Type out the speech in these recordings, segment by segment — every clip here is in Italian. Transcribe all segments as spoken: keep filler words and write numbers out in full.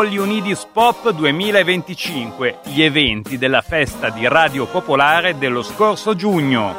Folli Unidis Pop duemilaventicinque, gli eventi della festa di Radio Popolare dello scorso giugno.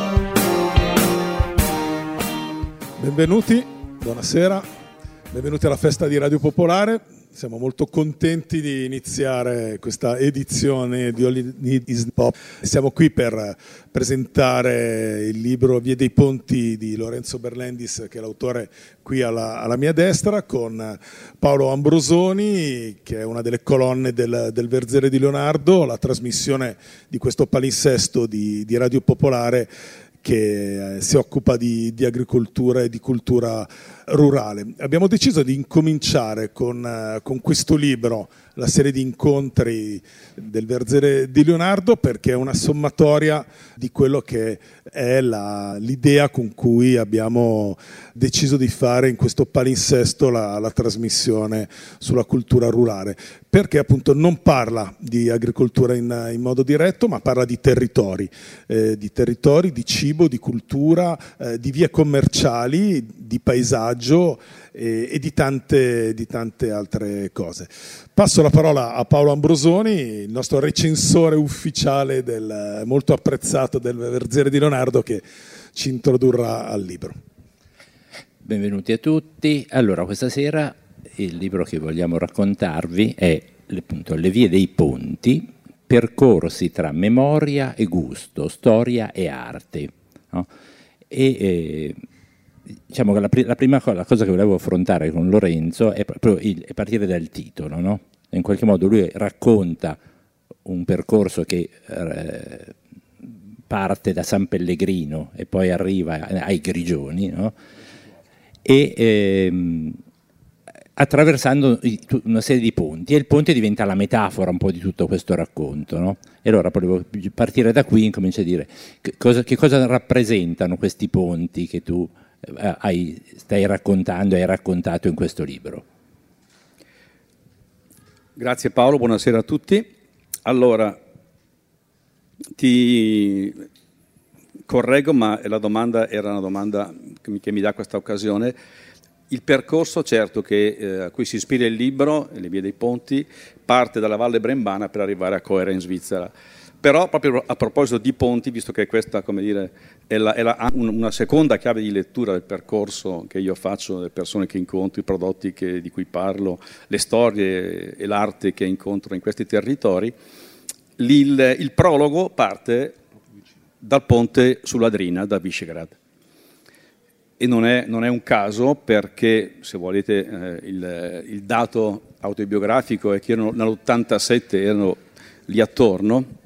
Benvenuti, buonasera, benvenuti alla festa di Radio Popolare. Siamo molto contenti di iniziare questa edizione di All You Need Is Pop. Siamo qui per presentare il libro Vie dei Ponti di Lorenzo Berlendis, che è l'autore qui alla, alla mia destra, con Paolo Ambrosoni, che è una delle colonne del, del Verzere di Leonardo, la trasmissione di questo palinsesto di, di Radio Popolare che si occupa di, di agricoltura e di cultura rurale. Abbiamo deciso di incominciare con, con questo libro, la serie di incontri del Verzere di Leonardo, perché è una sommatoria di quello che è la, l'idea con cui abbiamo deciso di fare in questo palinsesto la, la trasmissione sulla cultura rurale, perché appunto non parla di agricoltura in, in modo diretto, ma parla di territori, eh, di territori, di cibo, di cultura, eh, di vie commerciali, di paesaggio e, e di tante, di tante altre cose. Passo la parola a Paolo Ambrosoni, il nostro recensore ufficiale, del, molto apprezzato del Verzere di Leonardo, che ci introdurrà al libro. Benvenuti a tutti. Allora, questa sera il libro che vogliamo raccontarvi è appunto Le vie dei ponti, percorsi tra memoria e gusto, storia e arte. No? E eh, diciamo che la, la prima cosa, la cosa che volevo affrontare con Lorenzo è proprio il, è partire dal titolo, no? In qualche modo lui racconta un percorso che eh, parte da San Pellegrino e poi arriva ai Grigioni, no? E ehm, attraversando una serie di ponti, e il ponte diventa la metafora un po' di tutto questo racconto, no? E allora volevo partire da qui e incominciare a dire che cosa, che cosa rappresentano questi ponti che tu hai, stai raccontando e hai raccontato in questo libro. Grazie Paolo, buonasera a tutti. Allora, ti correggo, ma la domanda era una domanda che mi, che mi dà questa occasione. Il percorso, certo, che, eh, a cui si ispira il libro, Le vie dei ponti, parte dalla Valle Brembana per arrivare a Coira in Svizzera. Però, proprio a proposito di ponti, visto che questa, come dire, è, la, è la, una seconda chiave di lettura del percorso che io faccio, le persone che incontro, i prodotti che, di cui parlo, le storie e l'arte che incontro in questi territori, il, il prologo parte dal ponte sulla Drina, da Visegrad. E non è, non è un caso, perché, se volete, eh, il, il dato autobiografico è che io nell'ottantasette ero lì attorno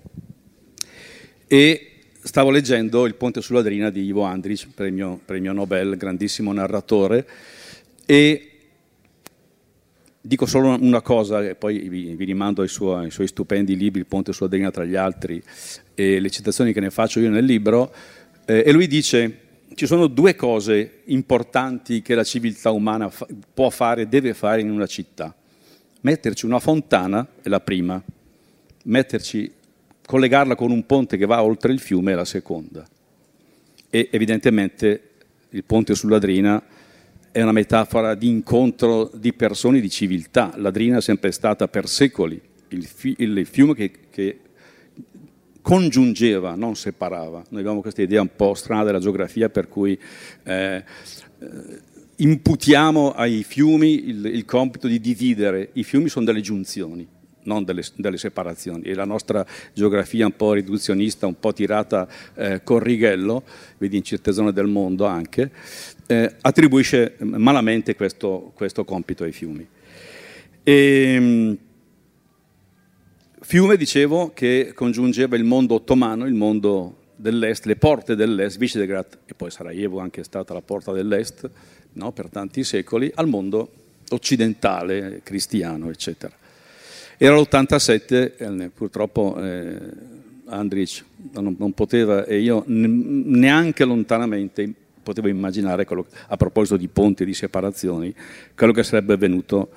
e stavo leggendo Il ponte sulla Drina di Ivo Andrić, premio, premio Nobel, grandissimo narratore, e dico solo una cosa, e poi vi, vi rimando ai suoi, ai suoi stupendi libri, Il ponte sulla Drina tra gli altri, e le citazioni che ne faccio io nel libro, eh, e lui dice: ci sono due cose importanti che la civiltà umana fa, può fare, deve fare in una città. Metterci una fontana è la prima, metterci, collegarla con un ponte che va oltre il fiume è la seconda. E evidentemente il ponte sulla Drina è una metafora di incontro di persone, di civiltà. La Drina è sempre stata per secoli il, fi, il fiume che, che congiungeva, non separava. Noi abbiamo questa idea un po' strana della geografia, per cui eh, imputiamo ai fiumi il, il compito di dividere. I fiumi sono delle giunzioni, non delle, delle separazioni, e la nostra geografia un po' riduzionista, un po' tirata eh, col righello, vedi in certe zone del mondo anche, eh, attribuisce malamente questo, questo compito ai fiumi. E, fiume, dicevo, che congiungeva il mondo ottomano, il mondo dell'est, le porte dell'est, Visegrad, e poi Sarajevo anche è stata la porta dell'est, no, per tanti secoli, al mondo occidentale, cristiano, eccetera. Era l'ottantasette, eh, purtroppo eh, Andrić non, non poteva, e io neanche lontanamente potevo immaginare, quello, a proposito di ponti e di separazioni, quello che sarebbe avvenuto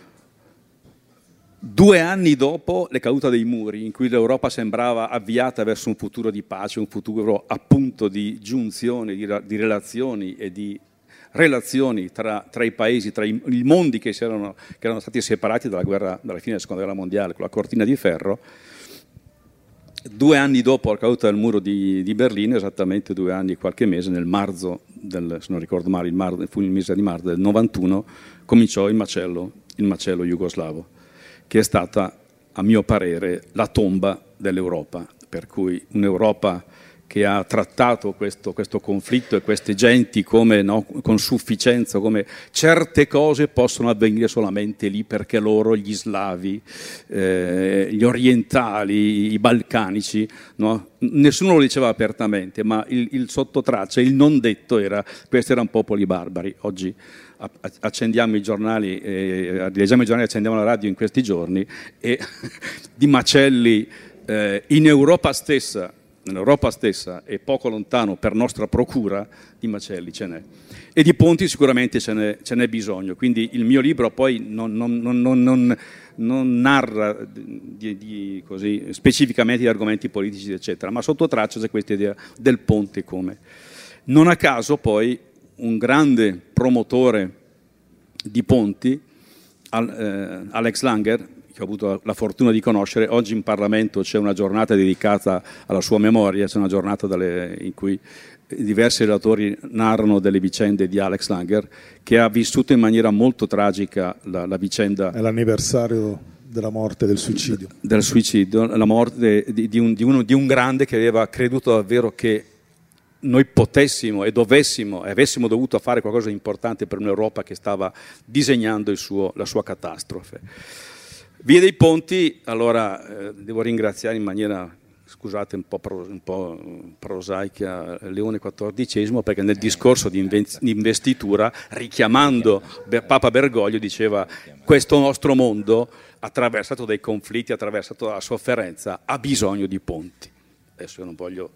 due anni dopo le cadute dei muri, in cui l'Europa sembrava avviata verso un futuro di pace, un futuro appunto di giunzione, di, di relazioni e di relazioni tra, tra i paesi, tra i, i mondi che, si erano, che erano stati separati dalla, guerra, dalla fine della seconda guerra mondiale con la cortina di ferro. Due anni dopo la caduta del muro di, di Berlino, esattamente due anni e qualche mese, nel marzo, del, se non ricordo male, il mar, fu il mese di marzo del novantuno, cominciò il macello, il macello jugoslavo, che è stata, a mio parere, la tomba dell'Europa, per cui un'Europa che ha trattato questo, questo conflitto e queste genti come, no, con sufficienza, come certe cose possono avvenire solamente lì perché loro, gli slavi, eh, gli orientali, i balcanici, no? Nessuno lo diceva apertamente, ma il, il sottotraccia, il non detto era questi erano popoli barbari. Oggi accendiamo i giornali, eh, leggiamo i giornali, accendiamo la radio in questi giorni e di macelli eh, in Europa stessa, nell'Europa stessa e poco lontano per nostra procura, di macelli ce n'è. E di ponti sicuramente ce n'è, ce n'è bisogno. Quindi il mio libro poi non, non, non, non, non narra di, di, così, specificamente di argomenti politici, eccetera, ma sotto traccia c'è questa idea del ponte come. Non a caso poi un grande promotore di ponti, Alex Langer, che ho avuto la fortuna di conoscere, oggi in Parlamento c'è una giornata dedicata alla sua memoria, c'è una giornata dalle, in cui diversi relatori narrano delle vicende di Alex Langer, che ha vissuto in maniera molto tragica la, la vicenda. È l'anniversario della morte, del suicidio. Del suicidio, la morte di, di, un, di, uno, di un grande che aveva creduto davvero che noi potessimo e dovessimo e avessimo dovuto fare qualcosa di importante per un'Europa che stava disegnando il suo, la sua catastrofe. Via dei Ponti, allora eh, devo ringraziare in maniera, scusate, un po', pro, un po' prosaica Leone quattordicesimo, perché nel discorso di, inven- di investitura, richiamando Papa Bergoglio, diceva: questo nostro mondo, attraversato dai conflitti, attraversato dalla sofferenza, ha bisogno di ponti. Adesso io non voglio...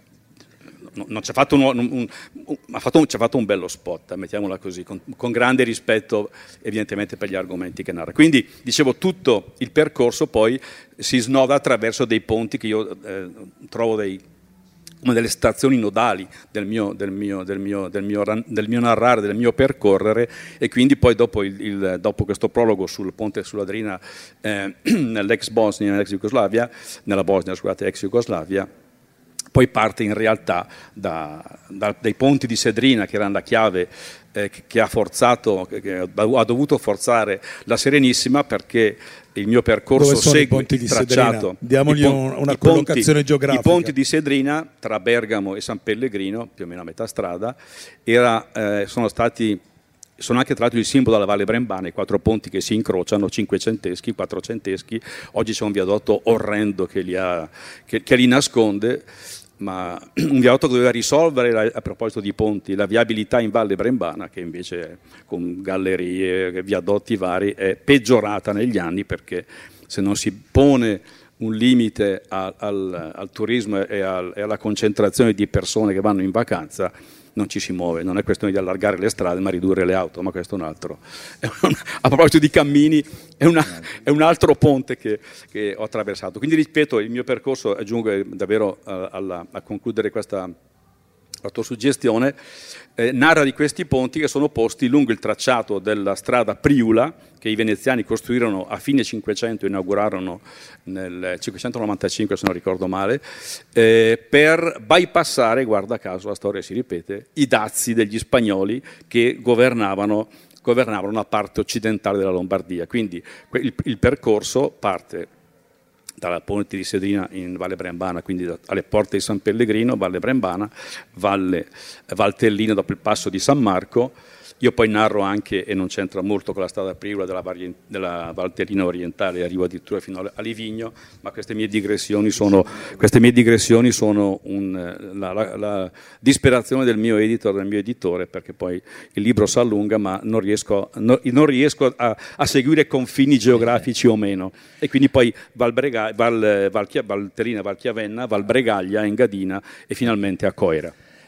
Non ci ha fatto un, un, un, un, ha fatto un, ci ha fatto un bello spot, mettiamola così, con, con grande rispetto evidentemente per gli argomenti che narra. Quindi, dicevo, tutto il percorso poi si snoda attraverso dei ponti che io eh, trovo dei, come delle stazioni nodali del mio, del, mio, del, mio, del, mio, del mio narrare, del mio percorrere, e quindi poi dopo, il, il, dopo questo prologo sul ponte sull'Adrina eh, nell'ex Bosnia, nell'ex Jugoslavia, nella Bosnia, scusate, ex Jugoslavia, poi parte in realtà da, da, dai ponti di Sedrina, che erano la chiave eh, che, che ha forzato, che ha dovuto forzare la Serenissima, perché il mio percorso segue il tracciato. Diamogli pon- una collocazione ponti, geografica. I ponti di Sedrina, tra Bergamo e San Pellegrino, più o meno a metà strada, era, eh, sono stati... Sono anche tra l'altro il simbolo della Valle Brembana, i quattro ponti che si incrociano, cinquecenteschi, quattrocenteschi. Oggi c'è un viadotto orrendo che li, ha, che, che li nasconde, ma un viadotto che doveva risolvere, la, a proposito di ponti, la viabilità in Valle Brembana, che invece con gallerie, viadotti vari, è peggiorata negli anni, perché se non si pone un limite al, al, al turismo e, al, e alla concentrazione di persone che vanno in vacanza, non ci si muove. Non è questione di allargare le strade ma ridurre le auto, ma questo è un altro. È un, a proposito di cammini, è, una, è un altro ponte che, che ho attraversato. Quindi ripeto, il mio percorso, aggiungo davvero a, a, a concludere questa autosuggestione, eh, narra di questi ponti che sono posti lungo il tracciato della strada Priula, che i veneziani costruirono a fine Cinquecento, inaugurarono nel cinquecentonovantacinque, se non ricordo male, eh, per bypassare, guarda caso la storia si ripete, i dazi degli spagnoli che governavano, governavano la parte occidentale della Lombardia. Quindi il, il percorso parte dalla ponte di Sedrina in Valle Brembana, quindi alle porte di San Pellegrino, Valle Brembana, Valle Valtellina dopo il passo di San Marco. Io poi narro anche, e non c'entra molto con la strada Priula, della, vari, della Valtellina orientale, arrivo addirittura fino a Livigno, ma queste mie digressioni sono, queste mie digressioni sono un, la, la, la disperazione del mio editor, del mio editore, perché poi il libro si allunga, ma non riesco, no, non riesco a, a seguire confini geografici o meno. E quindi poi Valbrega, Val, Val, Valtellina, Valchiavenna, Valbregaglia, Engadina e finalmente a Coira.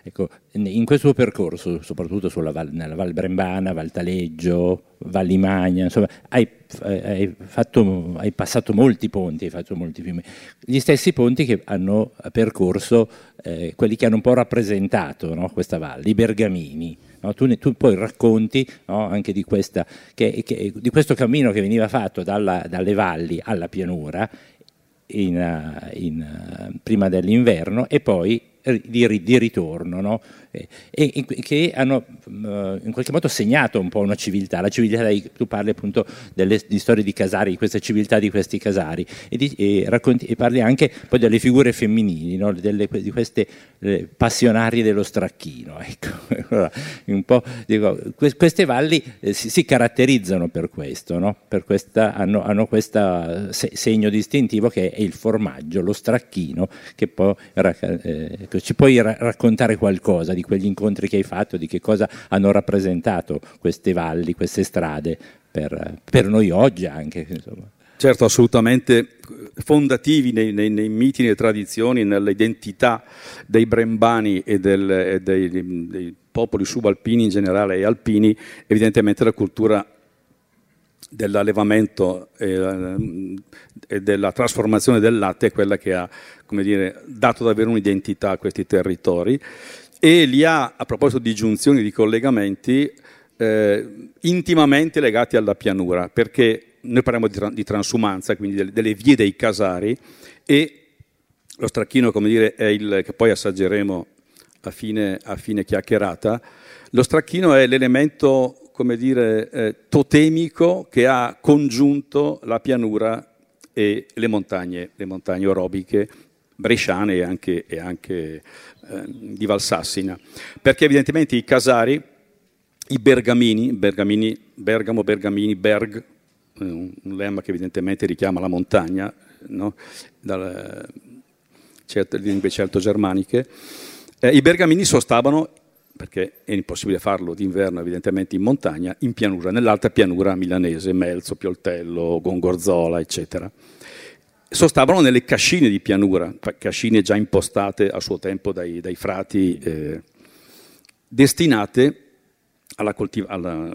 Ecco, in questo percorso, soprattutto sulla Val, nella Val Brembana, Val Taleggio, Val Limagna, insomma, hai, hai, fatto, hai passato molti ponti, hai fatto molti fiumi, gli stessi ponti che hanno percorso eh, quelli che hanno un po' rappresentato, no, questa valle, i Bergamini. No, tu, tu poi racconti, no, anche di, questa, che, che, di questo cammino che veniva fatto dalla, dalle valli alla pianura in, in, prima dell'inverno e poi di, di ritorno, no? e, e che hanno in qualche modo segnato un po' una civiltà, la civiltà dei, tu parli appunto delle di storie di casari, di questa civiltà di questi casari e, di, e, racconti, e parli anche poi delle figure femminili, no? Delle, di queste eh, passionarie dello stracchino, ecco. Un po', dico, que, queste valli eh, si, si caratterizzano per questo, no? Per questa, hanno, hanno questo se, segno distintivo che è il formaggio, lo stracchino, che poi eh, ci puoi ra- raccontare qualcosa di quegli incontri che hai fatto, di che cosa hanno rappresentato queste valli, queste strade per, per noi oggi anche, insomma. Certo, assolutamente fondativi nei, nei, nei miti, nelle tradizioni, nell'identità dei brembani e, del, e dei, dei popoli subalpini in generale e alpini, evidentemente la cultura dell'allevamento e, e della trasformazione del latte è quella che ha, come dire, dato davvero un'identità a questi territori e li ha, a proposito di giunzioni, di collegamenti, eh, intimamente legati alla pianura, perché noi parliamo di, tra- di transumanza, quindi delle, delle vie dei casari, e lo stracchino, come dire, è il che poi assaggeremo a fine, a fine chiacchierata. Lo stracchino è l'elemento, come dire, eh, totemico che ha congiunto la pianura e le montagne, le montagne orobiche bresciane e anche, e anche eh, di Valsassina, perché evidentemente i casari, i bergamini, bergamini Bergamo, Bergamini, Berg, un, un lemma che evidentemente richiama la montagna, no? Dalle certe lingue celto-germaniche, eh, i bergamini sostavano, perché è impossibile farlo d'inverno evidentemente in montagna, in pianura, nell'alta pianura milanese, Melzo, Pioltello, Gongorzola, eccetera. Sostavano nelle cascine di pianura, cascine già impostate a suo tempo dai, dai frati, eh, destinate alla coltiv- alla,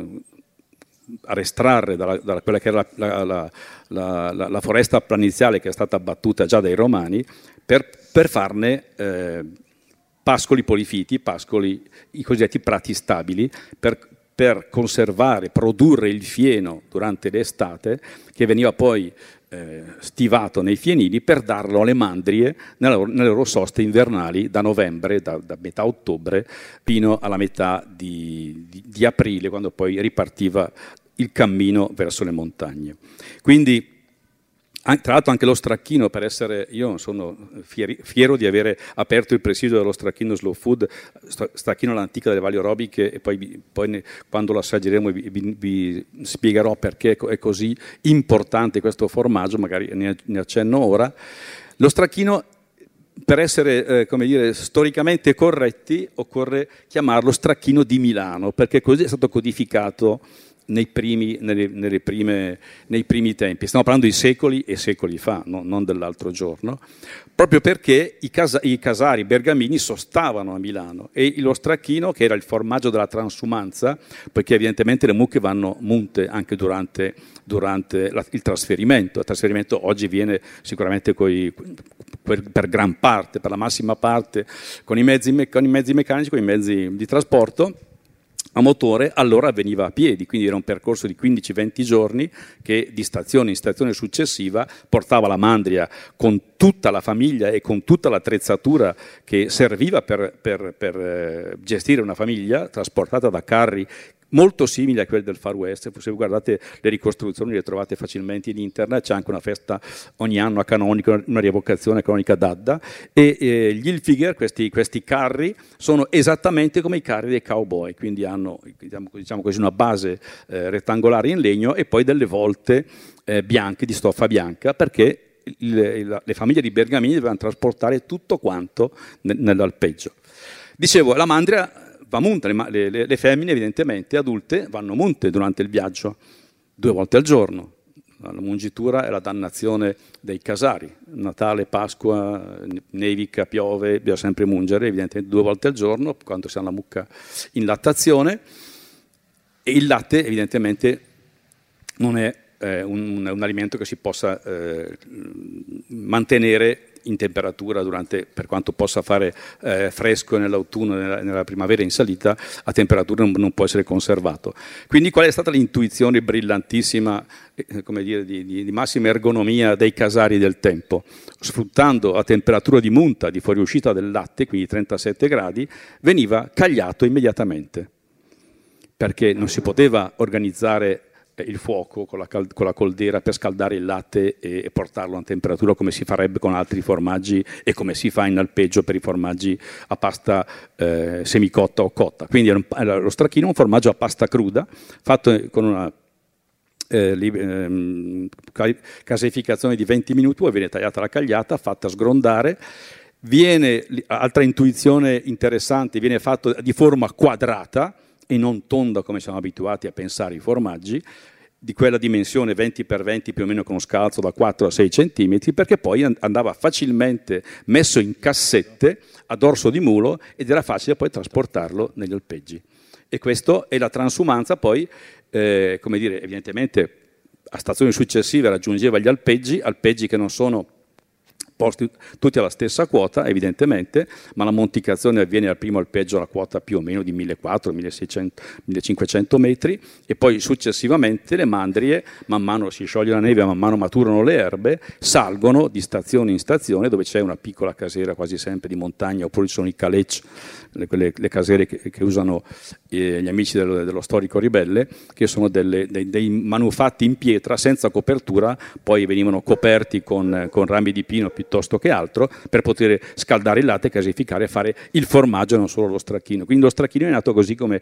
a estrarre dalla, dalla quella che era la, la, la, la, la foresta planiziale che è stata abbattuta già dai Romani, per, per farne eh, pascoli polifiti, pascoli, i cosiddetti prati stabili, per, per conservare, produrre il fieno durante l'estate, che veniva poi eh, stivato nei fienili per darlo alle mandrie nella, nelle loro soste invernali da novembre, da, da metà ottobre, fino alla metà di, di, di aprile, quando poi ripartiva il cammino verso le montagne. Quindi, tra l'altro anche lo stracchino, per essere, io sono fieri, fiero di avere aperto il presidio dello stracchino Slow Food, stracchino all'antica delle valli orobiche, e poi, poi ne, quando lo assaggeremo vi, vi, vi spiegherò perché è così importante questo formaggio, magari ne, ne accenno ora. Lo stracchino, per essere eh, come dire, storicamente corretti, occorre chiamarlo stracchino di Milano, perché così è stato codificato Nei primi, nelle, nelle prime, nei primi tempi. Stiamo parlando di secoli e secoli fa, no? Non dell'altro giorno, proprio perché i, casa, i casari bergamini sostavano a Milano e lo stracchino, che era il formaggio della transumanza, perché evidentemente le mucche vanno munte anche durante, durante la, il trasferimento. Il trasferimento oggi viene sicuramente coi, per, per gran parte, per la massima parte, con i mezzi, con i mezzi meccanici, con i mezzi di trasporto a motore, allora avveniva a piedi, quindi era un percorso di quindici venti giorni che di stazione in stazione successiva portava la mandria con tutta la famiglia e con tutta l'attrezzatura che serviva per, per, per gestire una famiglia, trasportata da carri molto simili a quelli del Far West. Se guardate le ricostruzioni le trovate facilmente in internet, c'è anche una festa ogni anno a Canonico, una rievocazione canonica d'Adda, e eh, gli Hilfiger, questi, questi carri, sono esattamente come i carri dei cowboy, quindi hanno, diciamo, diciamo così, una base eh, rettangolare in legno e poi delle volte eh, bianche, di stoffa bianca, perché le, le famiglie di bergamini dovevano trasportare tutto quanto nel, nell'alpeggio. Dicevo, la mandria va munta, le, le, le femmine evidentemente adulte vanno munte durante il viaggio, due volte al giorno, La mungitura è la dannazione dei casari. Natale, Pasqua, nevica, piove, bisogna sempre mungere, evidentemente due volte al giorno, quando si ha la mucca in lattazione. E il latte, evidentemente, non è eh, un, un alimento che si possa eh, mantenere in temperatura durante, per quanto possa fare eh, fresco nell'autunno, nella, nella primavera in salita, a temperatura non, non può essere conservato. Quindi qual è stata l'intuizione brillantissima, eh, come dire, di, di, di massima ergonomia dei casari del tempo? Sfruttando a temperatura di munta, di fuoriuscita del latte, quindi trentasette gradi, veniva cagliato immediatamente, perché non si poteva organizzare il fuoco con la, cal- con la coldera per scaldare il latte e, e portarlo a temperatura come si farebbe con altri formaggi e come si fa in alpeggio per i formaggi a pasta eh, semicotta o cotta. Quindi era un, era lo stracchino è un formaggio a pasta cruda fatto con una eh, li, ehm, caseificazione di venti minuti, poi viene tagliata la cagliata, fatta sgrondare. Viene, altra intuizione interessante, viene fatto di forma quadrata e non tonda come siamo abituati a pensare i formaggi, di quella dimensione venti per venti più o meno con uno scalzo da quattro a sei centimetri, perché poi andava facilmente messo in cassette a dorso di mulo ed era facile poi trasportarlo negli alpeggi. E questa è la transumanza poi, eh, come dire, evidentemente a stazioni successive raggiungeva gli alpeggi, alpeggi che non sono posti tutti alla stessa quota, evidentemente, ma la monticazione avviene al primo alpeggio alla quota più o meno di millequattrocento milleseicento millecinquecento metri e poi successivamente le mandrie, man mano si scioglie la neve, man mano maturano le erbe, salgono di stazione in stazione dove c'è una piccola casera quasi sempre di montagna, oppure ci sono i calèches, le, quelle, le casere che, che usano eh, gli amici dello, dello storico ribelle, che sono delle, dei, dei manufatti in pietra senza copertura, poi venivano coperti con, con rami di pino piuttosto che altro, per poter scaldare il latte, caseificare e fare il formaggio e non solo lo stracchino. Quindi lo stracchino è nato così come,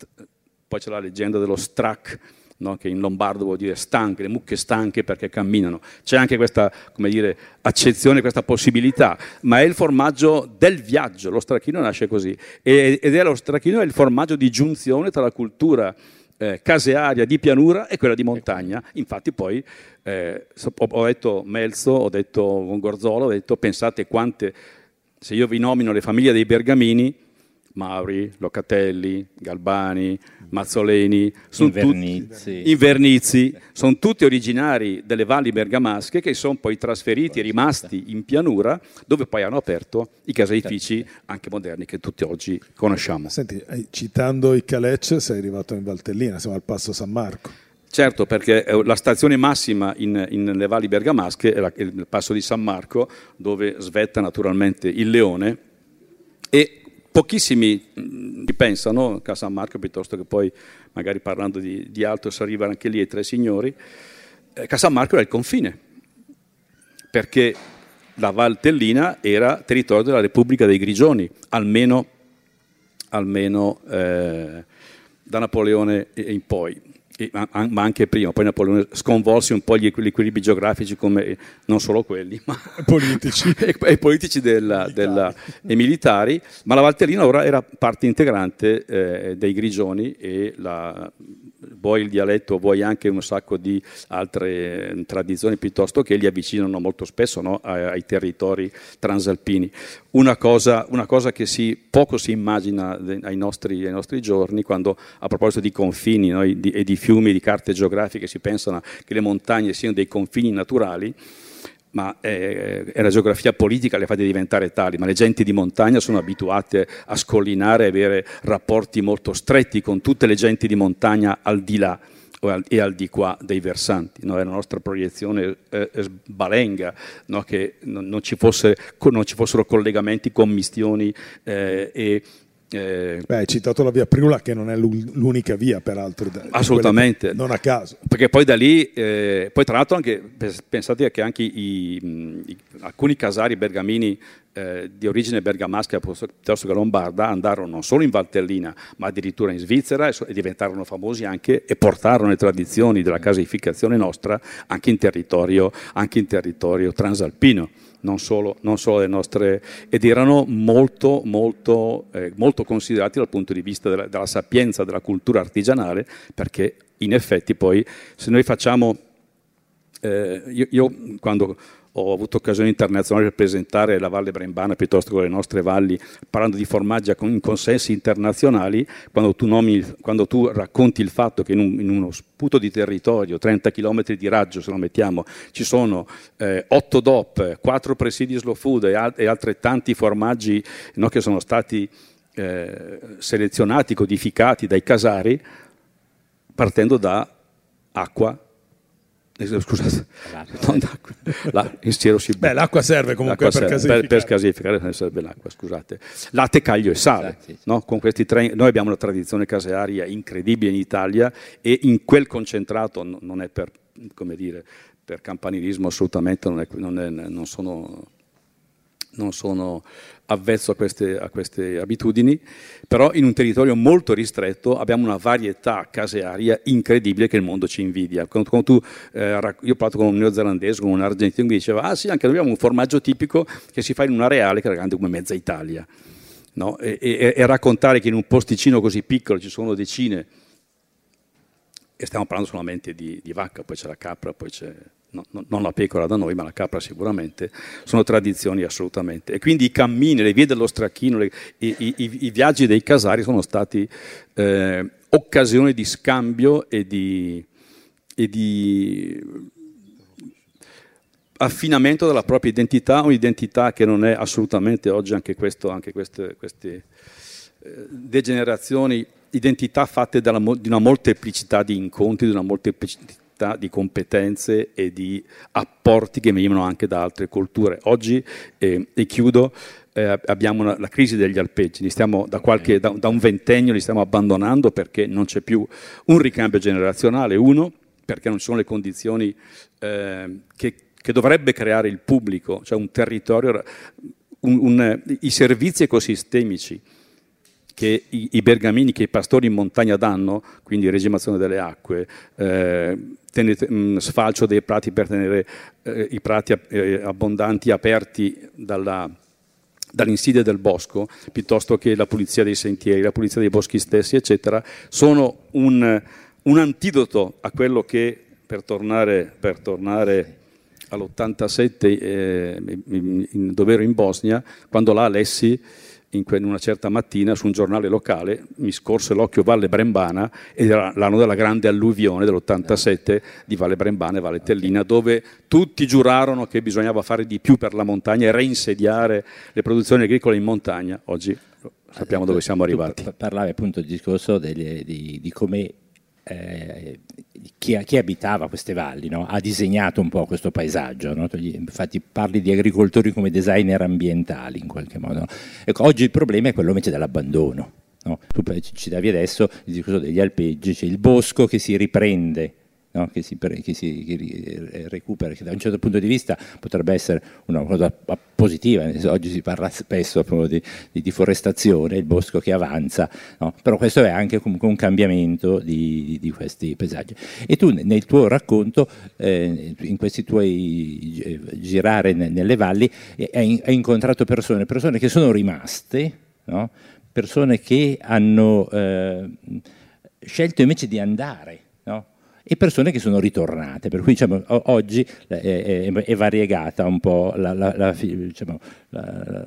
poi c'è la leggenda dello strac, no? Che in lombardo vuol dire stanche, le mucche stanche perché camminano. C'è anche questa, come dire, accezione, questa possibilità, ma è il formaggio del viaggio, lo stracchino nasce così, ed è lo stracchino è il formaggio di giunzione tra la cultura Eh, casearia di pianura e quella di montagna. Infatti poi eh, ho detto Melzo, ho detto Gorzola, ho detto pensate quante, se io vi nomino le famiglie dei Bergamini, Mauri, Locatelli, Galbani, Mazzoleni, sono Invernizzi. Tutti, Invernizzi, sono tutti originari delle valli bergamasche che sono poi trasferiti e rimasti in pianura, dove poi hanno aperto i caseifici anche moderni che tutti oggi conosciamo. Senti, citando i calèches sei arrivato in Valtellina, siamo al Passo San Marco. Certo, perché la stazione massima in, in, nelle valli bergamasche è, la, è il Passo di San Marco, dove svetta naturalmente il leone, e pochissimi ci pensano a San Marco, piuttosto che poi magari parlando di, di altro si arriva anche lì ai Tre Signori. eh, San Marco era il confine, perché la Valtellina era territorio della Repubblica dei Grigioni, almeno, almeno eh, da Napoleone in poi. Ma anche prima, poi Napoleone sconvolse un po' gli equilibri geografici, come non solo quelli, ma politici e, e politici della, della, e militari, ma la Valtellina ora era parte integrante eh, dei Grigioni, e la, vuoi il dialetto, vuoi anche un sacco di altre eh, tradizioni piuttosto che li avvicinano molto spesso, no, ai, ai territori transalpini. Una cosa, una cosa che si, poco si immagina ai nostri, ai nostri giorni, quando a proposito di confini, no, di, e di fiumi, di carte geografiche, si pensano che le montagne siano dei confini naturali, ma eh, è la geografia politica le fa diventare tali, ma le genti di montagna sono abituate a scollinare e avere rapporti molto stretti con tutte le genti di montagna al di là e al di qua dei versanti, no? È la nostra proiezione eh, sbalenga, no? Che non, non, ci fosse, non ci fossero collegamenti, commistioni eh, e Eh, Beh, hai citato la via Priula, che non è l'unica via, peraltro. Da, assolutamente. Non a caso. Perché poi da lì, eh, poi tra l'altro anche, pensate che anche i, i, alcuni casari bergamini eh, di origine bergamasca piuttosto che lombarda andarono non solo in Valtellina, ma addirittura in Svizzera, e, e diventarono famosi anche e portarono le tradizioni della caseificazione nostra anche in territorio, anche in territorio transalpino. Non solo, non solo le nostre, ed erano molto, molto, eh, molto considerati dal punto di vista della, della sapienza della cultura artigianale, perché in effetti poi se noi facciamo eh, io, io quando ho avuto occasione internazionale per presentare la Valle Brembana piuttosto che le nostre valli, parlando di formaggi in consensi internazionali, quando tu, nomi, quando tu racconti il fatto che in, un, in uno sputo di territorio, trenta chilometri di raggio se lo mettiamo, ci sono eh, otto D O P, quattro presidi slow food e, al- e altrettanti formaggi, no, che sono stati eh, selezionati, codificati dai casari, partendo da acqua. Scusate, non d'acqua, la, il siero si Beh, l'acqua serve comunque l'acqua per serve, caseificare. per, per scasificare serve l'acqua, scusate. Latte, caglio e sale. Sì, sì. No? Con questi tre, noi abbiamo una tradizione casearia incredibile in Italia e in quel concentrato non è per, come dire, per campanilismo, assolutamente non, è, non, è, non sono... non sono avvezzo a queste, a queste abitudini, però in un territorio molto ristretto abbiamo una varietà casearia incredibile che il mondo ci invidia. Quando, quando tu, eh, io ho parlato con un neozelandese, con un argentino, che diceva ah sì, anche noi abbiamo un formaggio tipico che si fa in un areale che è grande come mezza Italia. No? E, e, e raccontare che in un posticino così piccolo ci sono decine, e stiamo parlando solamente di, di vacca, poi c'è la capra, poi c'è... No, no, non la pecora da noi, ma la capra sicuramente, sono tradizioni assolutamente. E quindi i cammini, le vie dello stracchino, le, i, i, i viaggi dei casari sono stati eh, occasioni di scambio e di, e di affinamento della propria identità, un'identità che non è assolutamente oggi anche questo, anche queste, queste eh, degenerazioni, identità fatte dalla, di una molteplicità di incontri, di una molteplicità di competenze e di apporti che venivano anche da altre culture. Oggi, eh, e chiudo, eh, abbiamo una, la crisi degli alpeggi, li stiamo, da, qualche, da, da un ventennio li stiamo abbandonando perché non c'è più un ricambio generazionale, uno, perché non ci sono le condizioni eh, che, che dovrebbe creare il pubblico, cioè un territorio, un, un, i servizi ecosistemici che i, i bergamini, che i pastori in montagna danno, quindi regimazione delle acque, eh, tenete, mh, sfalcio dei prati per tenere eh, i prati eh, abbondanti aperti dalla, dall'insidia del bosco, piuttosto che la pulizia dei sentieri, la pulizia dei boschi stessi, eccetera, sono un, un antidoto a quello che, per tornare, per tornare all'ottantasette, eh, in, dove ero in Bosnia, quando là lessi, in una certa mattina su un giornale locale mi scorse l'occhio Valle Brembana ed era l'anno della grande alluvione dell'ottantasette di Valle Brembana e Valle Tellina, dove tutti giurarono che bisognava fare di più per la montagna e reinsediare le produzioni agricole in montagna. Oggi sappiamo dove siamo arrivati. Tu parlavi appunto del discorso delle, di, di come eh, chi, chi abitava queste valli, no? Ha disegnato un po' questo paesaggio, no? Infatti parli di agricoltori come designer ambientali in qualche modo, no? Ecco, oggi il problema è quello invece dell'abbandono, no? Tu ci davi adesso il discorso degli alpeggi, c'è il bosco che si riprende, no? che, si, che si che recupera, che da un certo punto di vista potrebbe essere una cosa positiva. Oggi si parla spesso di, di deforestazione, il bosco che avanza, no? Però questo è anche comunque un cambiamento di, di questi paesaggi. E tu nel tuo racconto, eh, in questi tuoi eh, girare nelle valli, eh, hai, hai incontrato persone, persone che sono rimaste, no? Persone che hanno eh, scelto invece di andare, no? E persone che sono ritornate, per cui diciamo, oggi è, è, è variegata un po' la, la, la, diciamo, la,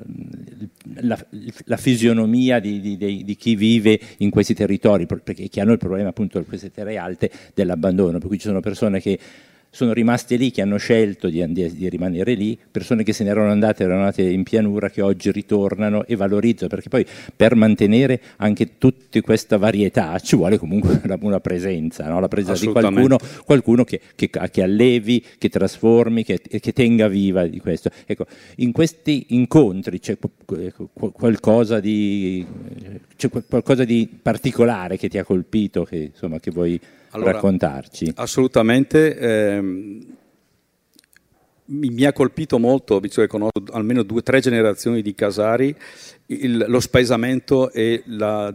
la, la fisionomia di, di, di chi vive in questi territori, perché che hanno il problema appunto di queste terre alte dell'abbandono, per cui ci sono persone che sono rimaste lì, che hanno scelto di, di rimanere lì, persone che se ne erano andate, erano andate in pianura, che oggi ritornano e valorizzano, perché poi per mantenere anche tutta questa varietà ci vuole comunque una, una presenza, no? La presenza di qualcuno, qualcuno che, che, che allevi, che trasformi, che, che tenga viva di questo. Ecco, in questi incontri c'è qualcosa di, c'è qualcosa di particolare che ti ha colpito, che, insomma, che vuoi allora raccontarci? Assolutamente. Ehm, mi, mi ha colpito molto, visto che conosco almeno due o tre generazioni di casari, il, lo spaesamento e la,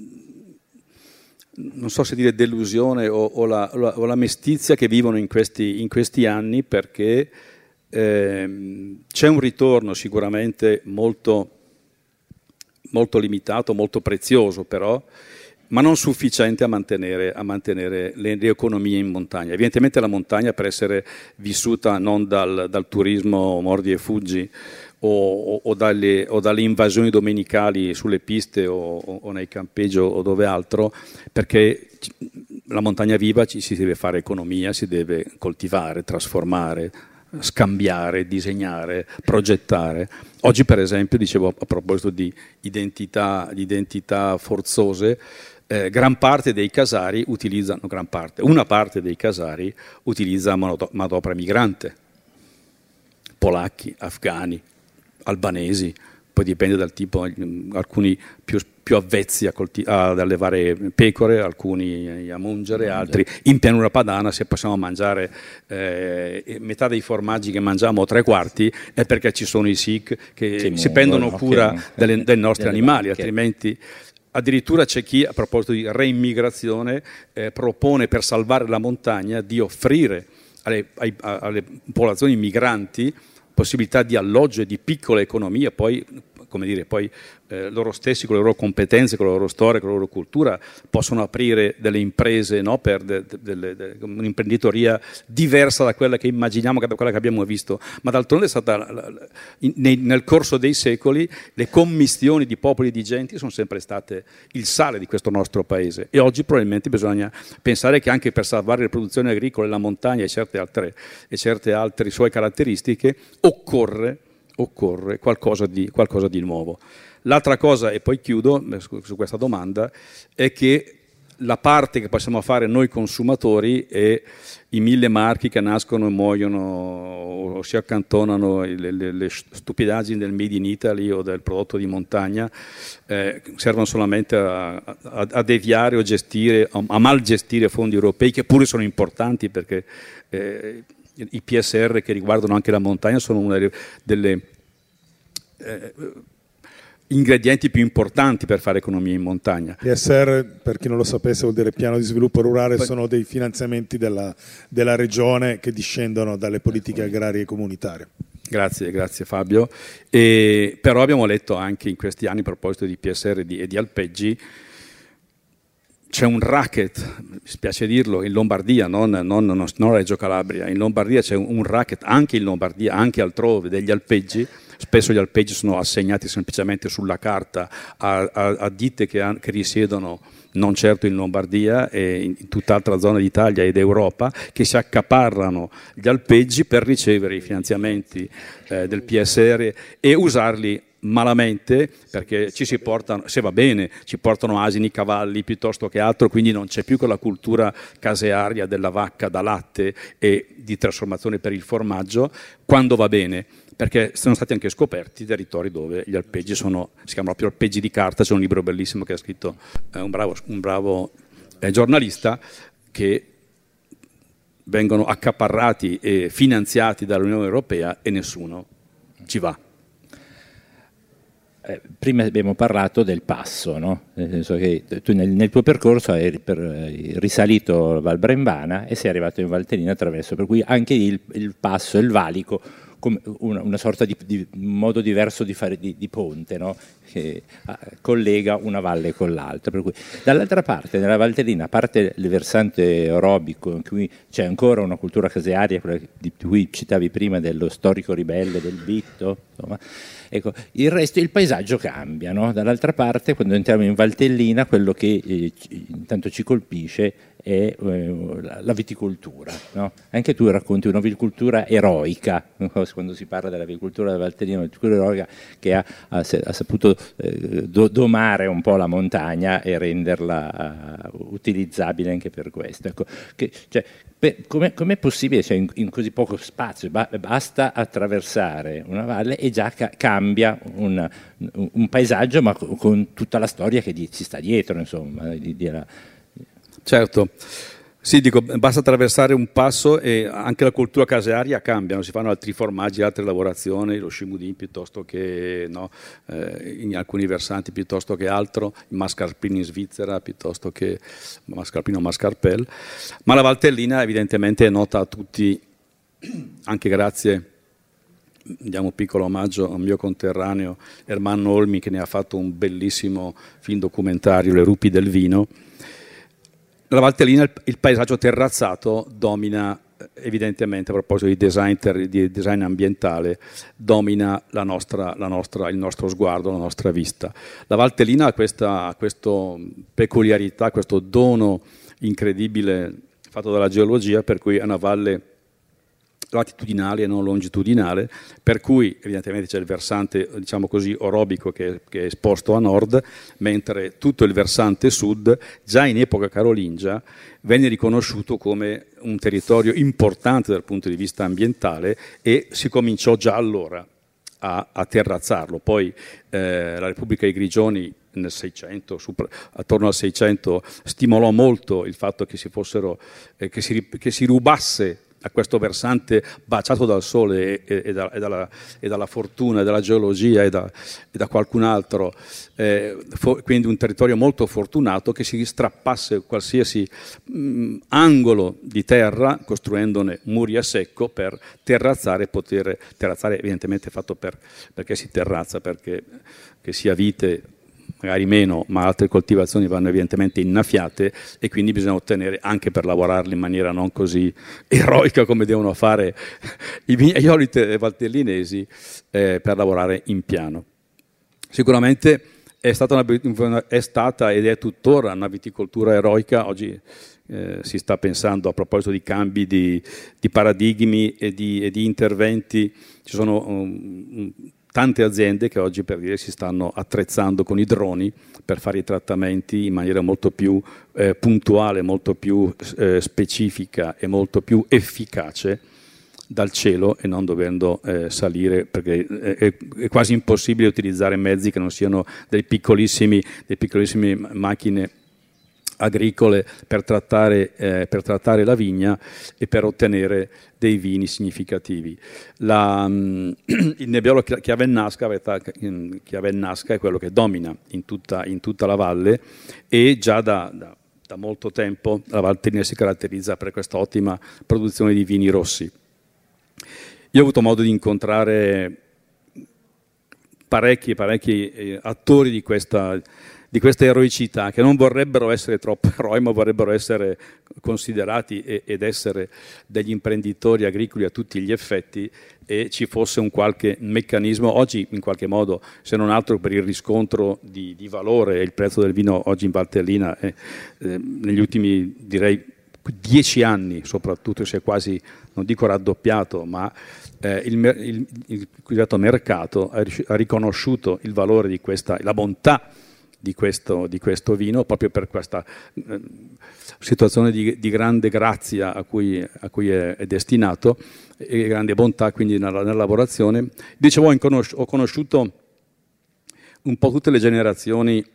non so se dire delusione o, o, la, o, la, o la mestizia che vivono in questi, in questi anni, perché ehm, c'è un ritorno sicuramente molto, molto limitato, molto prezioso però, ma non sufficiente a mantenere, a mantenere le, le economie in montagna. Evidentemente la montagna, per essere vissuta non dal, dal turismo mordi e fuggi o, o, o, dalle, o dalle invasioni domenicali sulle piste o, o, o nei campeggi o dove altro, perché la montagna viva ci si deve fare economia, si deve coltivare, trasformare, scambiare, disegnare, progettare. Oggi, per esempio, dicevo a proposito di identità, di identità forzose, eh, gran parte dei casari utilizzano, gran parte, una parte dei casari utilizza manodopera migrante, polacchi, afghani, albanesi, poi dipende dal tipo, alcuni più, più avvezzi a colti- ad allevare pecore, alcuni a mungere, altri in pianura padana. Se possiamo mangiare eh, metà dei formaggi che mangiamo o tre quarti è perché ci sono i Sikh che si mungo, prendono cura che, delle, dei nostri animali, vacche. Altrimenti addirittura c'è chi, a proposito di reimmigrazione, eh, propone per salvare la montagna di offrire alle, ai, alle popolazioni migranti possibilità di alloggio e di piccola economia, poi, come dire, poi eh, loro stessi con le loro competenze, con la loro storia, con la loro cultura possono aprire delle imprese, no, per de, de, de, de, un'imprenditoria diversa da quella che immaginiamo, da quella che abbiamo visto, ma d'altronde è stata in, nei, nel corso dei secoli le commistioni di popoli e di genti sono sempre state il sale di questo nostro paese, e oggi probabilmente bisogna pensare che anche per salvare le produzioni agricole, la montagna e certe altre, e certe altre sue caratteristiche occorre occorre qualcosa di, qualcosa di nuovo. L'altra cosa, e poi chiudo su, su questa domanda, è che la parte che possiamo fare noi consumatori è i mille marchi che nascono e muoiono o si accantonano, le, le, le stupidaggini del Made in Italy o del prodotto di montagna, eh, servono solamente a, a, a deviare o gestire, a, a mal gestire fondi europei, che pure sono importanti, perché eh, i P S R che riguardano anche la montagna sono una delle eh, ingredienti più importanti per fare economia in montagna. P S R, per chi non lo sapesse, vuol dire piano di sviluppo rurale. Poi, sono dei finanziamenti della, della regione che discendono dalle politiche agrarie comunitarie. Grazie, grazie Fabio. E, però abbiamo letto anche in questi anni, a proposito di P S R e di, e di alpeggi, c'è un racket, mi spiace dirlo, in Lombardia, non, non, non, non Reggio Calabria, in Lombardia c'è un racket, anche in Lombardia, anche altrove, degli alpeggi. Spesso gli alpeggi sono assegnati semplicemente sulla carta a, a, a ditte che, ha, che risiedono non certo in Lombardia e in tutt'altra zona d'Italia ed Europa, che si accaparrano gli alpeggi per ricevere i finanziamenti eh, del P S R e usarli malamente, perché ci si portano, se va bene, ci portano asini, cavalli piuttosto che altro, quindi non c'è più quella cultura casearia della vacca da latte e di trasformazione per il formaggio, quando va bene, perché sono stati anche scoperti territori dove gli alpeggi sono, si chiamano proprio alpeggi di carta. C'è un libro bellissimo che ha scritto eh, un bravo, un bravo eh, giornalista, che vengono accaparrati e finanziati dall'Unione Europea e nessuno ci va. Eh, prima abbiamo parlato del passo, no? Nel senso che tu nel, nel tuo percorso hai, per, hai risalito Val Brembana e sei arrivato in Valtellina attraverso, per cui anche il, il passo e il valico come una, una sorta di, di modo diverso di fare di, di ponte, no? Che ah, collega una valle con l'altra. Per cui dall'altra parte, nella Valtellina, a parte il versante orobico, in cui c'è ancora una cultura casearia, quella di cui citavi prima, dello storico ribelle, del bitto, insomma, ecco, il resto, il paesaggio cambia, no? Dall'altra parte, quando entriamo in Valtellina, quello che eh, intanto ci colpisce è eh, la viticoltura, no? Anche tu racconti una viticoltura eroica, no? Quando si parla della viticoltura della Valtellina, una viticoltura eroica che ha, ha, ha saputo eh, do, domare un po' la montagna e renderla uh, utilizzabile anche per questo. Ecco, che, cioè, Com'è, com'è possibile, cioè, in, in così poco spazio, ba, basta attraversare una valle e già ca- cambia un, un paesaggio, ma con, con tutta la storia che di, ci sta dietro, insomma. Di, di la... Certo, sì, dico, basta attraversare un passo e anche la cultura casearia cambia, no? Si fanno altri formaggi, altre lavorazioni, lo scimudin piuttosto che, no, eh, in alcuni versanti piuttosto che altro, il mascarpone in Svizzera piuttosto che mascarpone o mascarpel, ma la Valtellina evidentemente è nota a tutti anche grazie diamo un piccolo omaggio a un mio conterraneo Ermanno Olmi, che ne ha fatto un bellissimo film documentario, Le rupi del vino. La Valtellina, il, il paesaggio terrazzato domina evidentemente, a proposito di design, ter, di design ambientale, domina la nostra, la nostra, il nostro sguardo, la nostra vista. La Valtellina ha questa, questa peculiarità, questo dono incredibile fatto dalla geologia, per cui è una valle latitudinale e non longitudinale, per cui evidentemente c'è il versante, diciamo così, orobico che, che è esposto a nord, mentre tutto il versante sud, già in epoca carolingia, venne riconosciuto come un territorio importante dal punto di vista ambientale e si cominciò già allora a, a terrazzarlo. Poi eh, la Repubblica dei Grigioni nel Seicento, super, attorno al Seicento, stimolò molto il fatto che si fossero, eh, che si, che si rubasse a questo versante baciato dal sole e, e, da, e, dalla, e dalla fortuna, e dalla geologia e da, e da qualcun altro, eh, for, quindi un territorio molto fortunato, che si strappasse qualsiasi mh, angolo di terra, costruendone muri a secco per terrazzare, poter terrazzare evidentemente fatto per, perché si terrazza, perché che sia vite, magari meno, ma altre coltivazioni vanno evidentemente innaffiate e quindi bisogna ottenere, anche per lavorarle in maniera non così eroica come devono fare i vignaioli valtellinesi, eh, per lavorare in piano. Sicuramente è stata, una, è stata ed è tuttora una viticoltura eroica. Oggi eh, si sta pensando, a proposito di cambi di, di paradigmi e di, e di interventi, ci sono um, tante aziende che oggi, per dire, si stanno attrezzando con i droni per fare i trattamenti in maniera molto più eh, puntuale, molto più eh, specifica e molto più efficace dal cielo, e non dovendo eh, salire, perché è, è quasi impossibile utilizzare mezzi che non siano dei piccolissimi, dei piccolissime macchine agricole per trattare, eh, per trattare la vigna e per ottenere dei vini significativi. La, um, il Nebbiolo Chiavennasca, Chiavennasca è quello che domina in tutta, in tutta la valle, e già da, da, da molto tempo la Valtellina si caratterizza per questa ottima produzione di vini rossi. Io ho avuto modo di incontrare parecchi, parecchi eh, attori di questa di questa eroicità, che non vorrebbero essere troppo eroi, ma vorrebbero essere considerati e, ed essere degli imprenditori agricoli a tutti gli effetti, e ci fosse un qualche meccanismo. Oggi, in qualche modo, se non altro per il riscontro di, di valore, il prezzo del vino oggi in Valtellina è, eh, negli ultimi, direi, dieci anni soprattutto, si è quasi, non dico raddoppiato, ma eh, il, il, il cosiddetto mercato ha, ha riconosciuto il valore di questa, la bontà Di questo, di questo vino, proprio per questa eh, situazione di, di grande grazia a cui, a cui è, è destinato, e grande bontà quindi nella, nella lavorazione. Dicevo, ho conosciuto, ho conosciuto un po' tutte le generazioni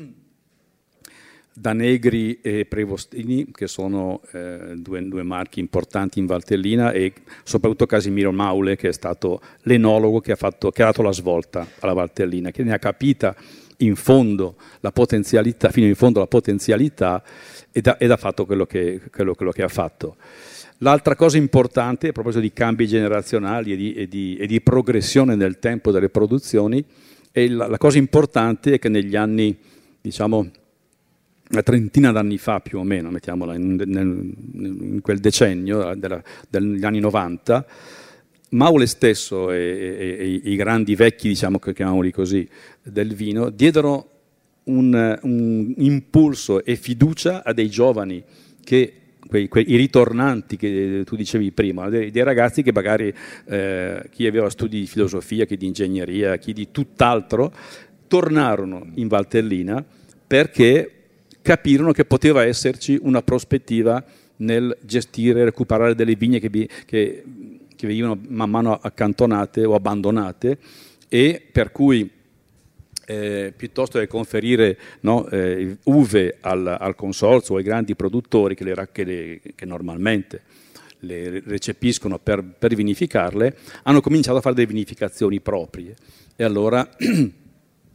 da Negri e Prevostini, che sono eh, due, due marchi importanti in Valtellina, e soprattutto Casimiro Maule, che è stato l'enologo che ha, fatto, che ha dato la svolta alla Valtellina, che ne ha capita in fondo la potenzialità, fino in fondo la potenzialità, ed ha, ed ha fatto quello che, quello, quello che ha fatto. L'altra cosa importante, a proposito di cambi generazionali e di, e di, e di progressione nel tempo delle produzioni, è la, la cosa importante è che negli anni, diciamo, una trentina d'anni fa più o meno, mettiamola in, nel, in quel decennio della, degli anni novanta, Maule stesso e, e, e i grandi vecchi, diciamo, che chiamiamoli così, del vino, diedero un, un impulso e fiducia a dei giovani, che quei, quei, i ritornanti che tu dicevi prima, dei, dei ragazzi che magari eh, chi aveva studi di filosofia, chi di ingegneria, chi di tutt'altro, tornarono in Valtellina perché capirono che poteva esserci una prospettiva nel gestire e recuperare delle vigne che, che che venivano man mano accantonate o abbandonate, e per cui eh, piuttosto che conferire, no, eh, uve al, al consorzio o ai grandi produttori che, le, che, le, che normalmente le recepiscono per, per vinificarle, hanno cominciato a fare delle vinificazioni proprie. E allora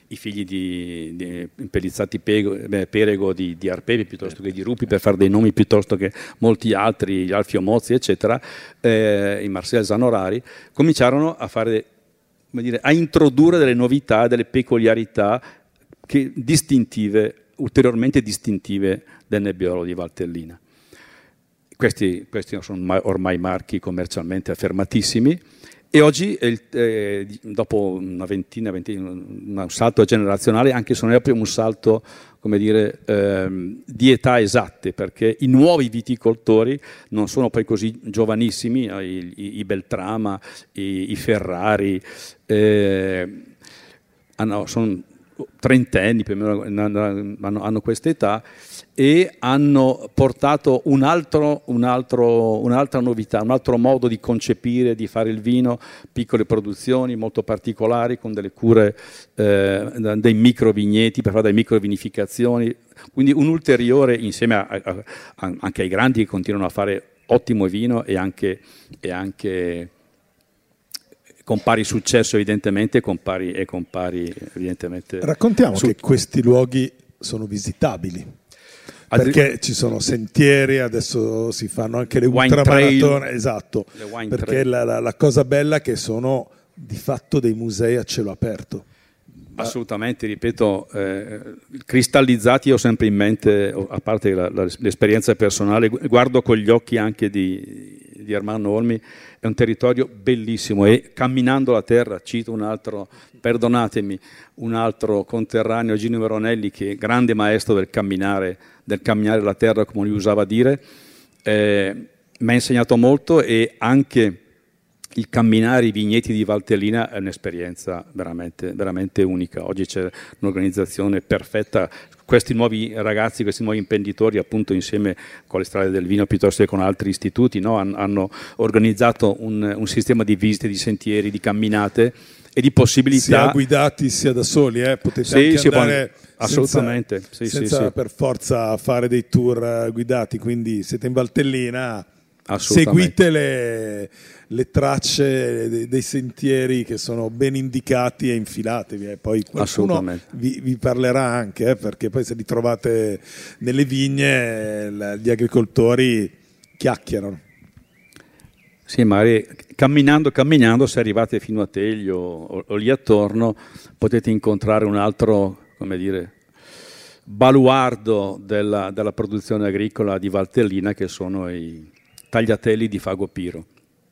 i figli di, di Pellizzati Perego di, di Arpepi piuttosto che di Rupi, per fare dei nomi piuttosto che molti altri, gli Alfio Mozzi eccetera, eh, i Marcel Zanorari, cominciarono a fare, come dire, a introdurre delle novità, delle peculiarità che distintive, ulteriormente distintive del Nebbiolo di Valtellina. Questi, questi sono ormai marchi commercialmente affermatissimi e oggi, eh, dopo una ventina, ventina, un salto generazionale, anche se non è proprio un salto, come dire, eh, di età esatte, perché i nuovi viticoltori non sono poi così giovanissimi, i, i, i Beltrama, i, i Ferrari, eh, hanno, sono trentenni più o meno, hanno, hanno questa età e hanno portato un altro, un altro, un'altra novità, un altro modo di concepire, di fare il vino, piccole produzioni molto particolari con delle cure, eh, dei micro vigneti per fare delle micro vinificazioni, quindi un ulteriore, insieme a, a, a, anche ai grandi che continuano a fare ottimo vino e anche, e anche con pari successo evidentemente e con pari, e con pari evidentemente. Raccontiamo su... che questi luoghi sono visitabili, perché ci sono sentieri, adesso si fanno anche le ultramaratone, esatto, le perché la, la, la cosa bella è che sono di fatto dei musei a cielo aperto. Assolutamente, ripeto, eh, cristallizzati io ho sempre in mente, a parte la, la, l'esperienza personale, guardo con gli occhi anche di, di Ermanno Olmi, è un territorio bellissimo e camminando la terra, cito un altro, perdonatemi, un altro conterraneo, Gino Veronelli, che è grande maestro del camminare, del camminare la terra, come lui usava dire, eh, mi ha insegnato molto e anche il camminare i vigneti di Valtellina è un'esperienza veramente, veramente unica. Oggi c'è un'organizzazione perfetta, questi nuovi ragazzi, questi nuovi imprenditori appunto insieme con le strade del vino piuttosto che con altri istituti, no? Han, hanno organizzato un, un sistema di visite, di sentieri, di camminate e di possibilità. Sia guidati sia da soli, eh? Potete sì, anche sì, andare assolutamente, senza, sì, senza sì, sì. per forza fare dei tour guidati, quindi siete in Valtellina, seguite le, le tracce dei, dei sentieri che sono ben indicati e infilatevi, e poi qualcuno vi, vi parlerà anche, eh, perché poi se li trovate nelle vigne gli agricoltori chiacchierano. Sì, magari camminando, camminando, se arrivate fino a Teglio o, o lì attorno, potete incontrare un altro, come dire, baluardo della, della produzione agricola di Valtellina, che sono i tagliatelli di Fago Piro,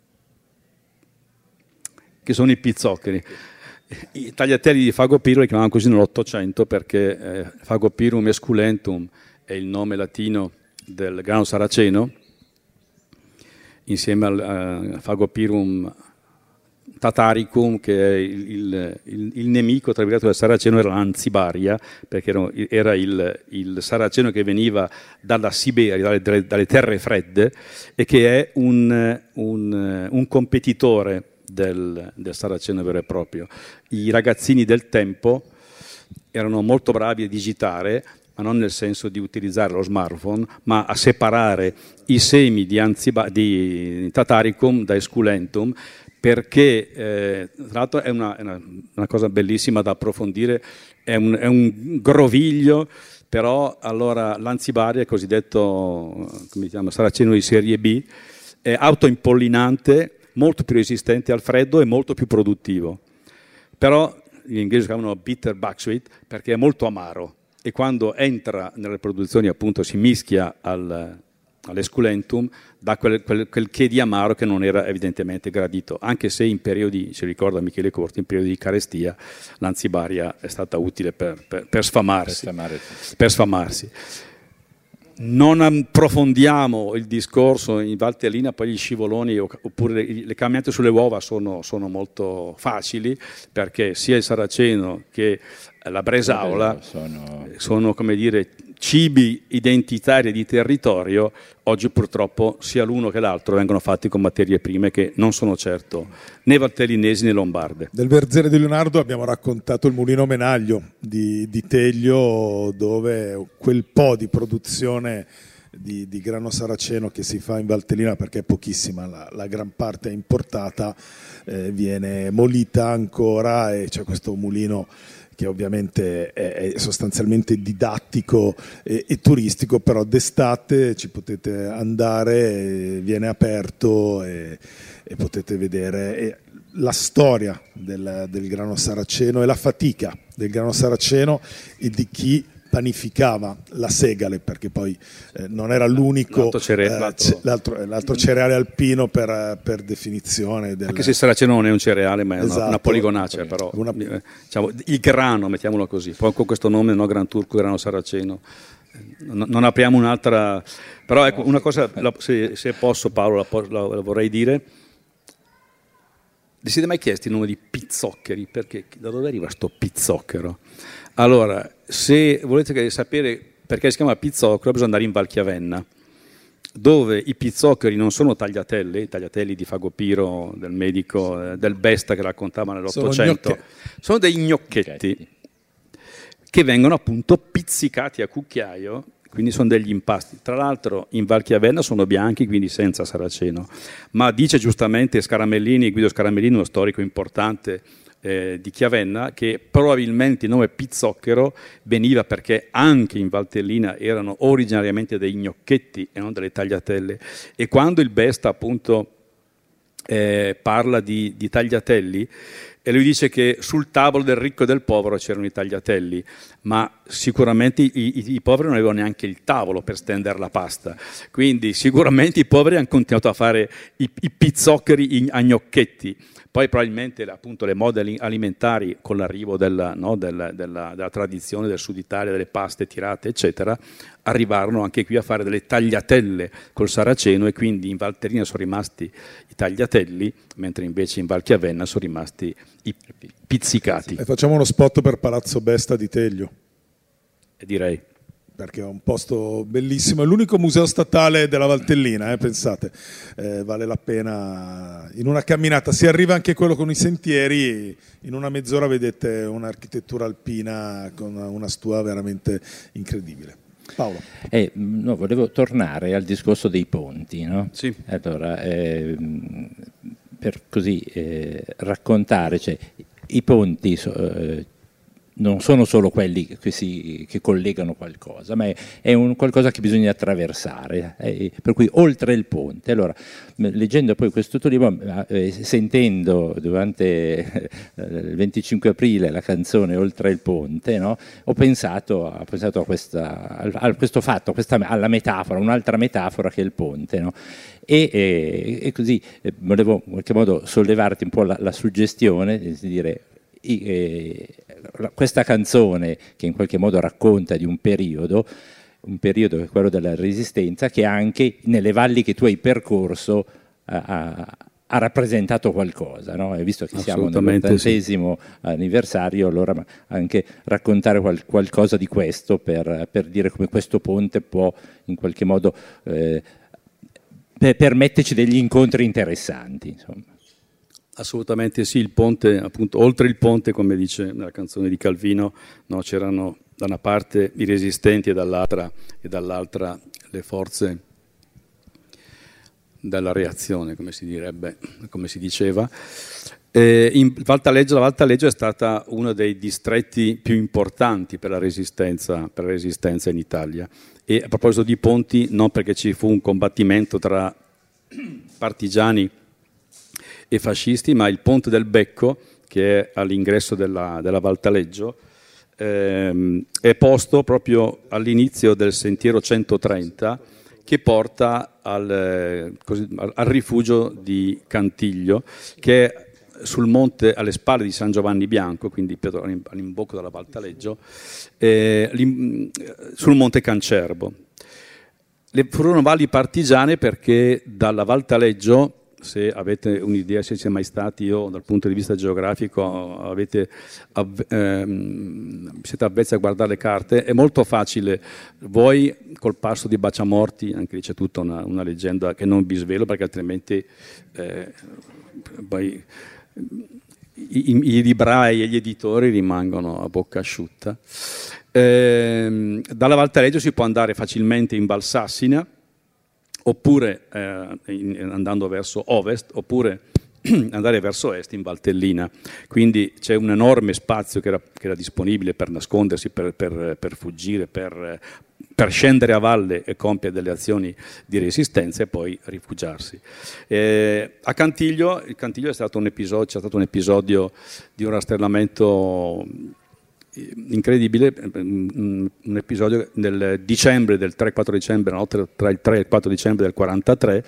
che sono i pizzoccheri. I tagliatelli di Fago Piro li chiamavano così nell'Ottocento perché eh, Fago Pirum esculentum è il nome latino del grano saraceno, insieme al uh, Fago Pirum tataricum, che è il, il, il, il nemico tra virgolette del saraceno, era l'anzibaria, perché era, era il, il saraceno che veniva dalla Siberia, dalle, dalle, dalle terre fredde, e che è un, un, un competitore del, del saraceno vero e proprio. I ragazzini del tempo erano molto bravi a digitare, ma non nel senso di utilizzare lo smartphone, ma a separare i semi di, anziba, di tataricum da esculentum, perché eh, tra l'altro è una, è una, una cosa bellissima da approfondire, è un, è un groviglio, però allora l'anzibaria, cosiddetto come diciamo, saraceno di serie B, è autoimpollinante, molto più resistente al freddo e molto più produttivo. Però gli inglesi lo chiamano bitter bucksweet perché è molto amaro, e quando entra nelle produzioni appunto si mischia al, all'esculentum, dà quel, quel, quel che di amaro che non era evidentemente gradito, anche se in periodi, ci ricorda Michele Corti, in periodi di carestia l'anzibaria è stata utile per, per, per sfamarsi. Per sfamare. Per sfamarsi. Non approfondiamo il discorso in Valtellina, poi gli scivoloni oppure le, le camminate sulle uova sono, sono molto facili, perché sia il saraceno che la bresaola sono, sono come dire, cibi identitari di territorio. Oggi purtroppo sia l'uno che l'altro vengono fatti con materie prime che non sono certo né valtellinesi né lombarde. Del Verzere di Leonardo abbiamo raccontato il mulino Menaglio di, di Teglio, dove quel po' di produzione di, di grano saraceno che si fa in Valtellina, perché è pochissima, la, la gran parte è importata, eh, viene molita ancora e c'è questo mulino che ovviamente è, è sostanzialmente didattico e, e turistico, però d'estate ci potete andare, viene aperto e, e potete vedere e la storia del, del grano saraceno e la fatica del grano saraceno e di chi panificava la segale, perché poi eh, non era l'unico l'altro, cere- eh, l'altro. l'altro, l'altro cereale alpino per, per definizione del... Anche se il saraceno non è un cereale, ma è Esatto. una, una poligonacea, però Una... eh, diciamo, il grano, mettiamolo così, poi con questo nome, no, gran turco, grano saraceno, non, non apriamo un'altra, però ecco, una cosa, la, se, se posso Paolo, la, la, la vorrei dire. Vi siete mai chiesti il nome di pizzoccheri? Perché da dove arriva sto pizzocchero? Allora, se volete sapere perché si chiama pizzocchero, bisogna andare in Valchiavenna, dove i pizzoccheri non sono tagliatelle, i tagliatelli di Fagopiro, del medico, del Besta che raccontava nell'Ottocento, sono, sono dei gnocchetti che vengono appunto pizzicati a cucchiaio, quindi sono degli impasti. Tra l'altro in Valchiavenna sono bianchi, quindi senza saraceno, ma dice giustamente Scaramellini, Guido Scaramellini, uno storico importante eh, di Chiavenna, che probabilmente il nome pizzocchero veniva perché anche in Valtellina erano originariamente dei gnocchetti e non delle tagliatelle, e quando il Besta appunto eh, parla di, di tagliatelli, e lui dice che sul tavolo del ricco e del povero c'erano i tagliatelli, ma sicuramente i, i, i poveri non avevano neanche il tavolo per stendere la pasta, quindi sicuramente i poveri hanno continuato a fare i, i pizzoccheri in, a gnocchetti. Poi probabilmente appunto le mode alimentari con l'arrivo della, no, della, della, della tradizione del Sud Italia, delle paste tirate eccetera, arrivarono anche qui a fare delle tagliatelle col saraceno, e quindi in Valtellina sono rimasti i tagliatelli, mentre invece in Valchiavenna sono rimasti i pizzicati. E facciamo uno spot per Palazzo Besta di Teglio. E direi. Perché è un posto bellissimo, è l'unico museo statale della Valtellina, eh, pensate, eh, vale la pena in una camminata, si arriva anche quello con i sentieri, in una mezz'ora vedete un'architettura alpina con una stua veramente incredibile. Paolo. Eh, no, volevo tornare al discorso dei ponti, no? Sì. Allora, eh, per così eh, raccontare, cioè, i ponti so, eh, non sono solo quelli che, si, che collegano qualcosa, ma è, è un qualcosa che bisogna attraversare, eh, per cui oltre il ponte. Allora, leggendo poi questo tuo libro, eh, sentendo durante eh, il venticinque aprile la canzone Oltre il ponte, no, ho pensato, ho pensato a, questa, a questo fatto, a questa, alla metafora, un'altra metafora che è il ponte, no? E, e, e così eh, volevo in qualche modo sollevarti un po' la, la suggestione di dire i, eh, questa canzone che in qualche modo racconta di un periodo, un periodo che è quello della Resistenza, che anche nelle valli che tu hai percorso ha, ha, ha rappresentato qualcosa, no? E visto che siamo nell'ottantesimo sì. anniversario, allora anche raccontare qual, qualcosa di questo per, per dire come questo ponte può in qualche modo eh, per permetterci degli incontri interessanti, insomma. Assolutamente sì, il ponte, appunto, oltre il ponte, come dice nella canzone di Calvino, no, c'erano da una parte i resistenti e dall'altra, e dall'altra le forze della reazione, come si direbbe, come si diceva. E in Valtaleggio, la Valtaleggio è stata uno dei distretti più importanti per la resistenza, per la resistenza in Italia. E a proposito di ponti, non perché ci fu un combattimento tra partigiani e fascisti, ma il Ponte del Becco, che è all'ingresso della, della Valtaleggio, ehm, è posto proprio all'inizio del sentiero centotrenta, che porta al, così, al rifugio di Cantiglio, che è sul monte alle spalle di San Giovanni Bianco, quindi all'imbocco della Valtaleggio, eh, sul monte Cancerbo. Le furono valli partigiane perché dalla Valtaleggio, se avete un'idea, se siete mai stati, io dal punto di vista geografico avete, av- ehm, siete avvezzi a guardare le carte, è molto facile. Voi col passo di Baciamorti, anche lì c'è tutta una, una leggenda che non vi svelo perché altrimenti eh, poi i, i librai e gli editori rimangono a bocca asciutta. Eh, dalla Valtareggio si può andare facilmente in Valsassina, oppure eh, in, andando verso ovest, oppure andare verso est in Valtellina. Quindi c'è un enorme spazio che era, che era disponibile per nascondersi, per, per, per fuggire, per, per scendere a valle e compiere delle azioni di resistenza e poi rifugiarsi. Eh, a Cantiglio, il Cantiglio è stato un episodio, c'è stato un episodio di un rastrellamento incredibile, un episodio nel dicembre del tre quattro dicembre, la notte tra il tre e il quattro dicembre del quarantatré.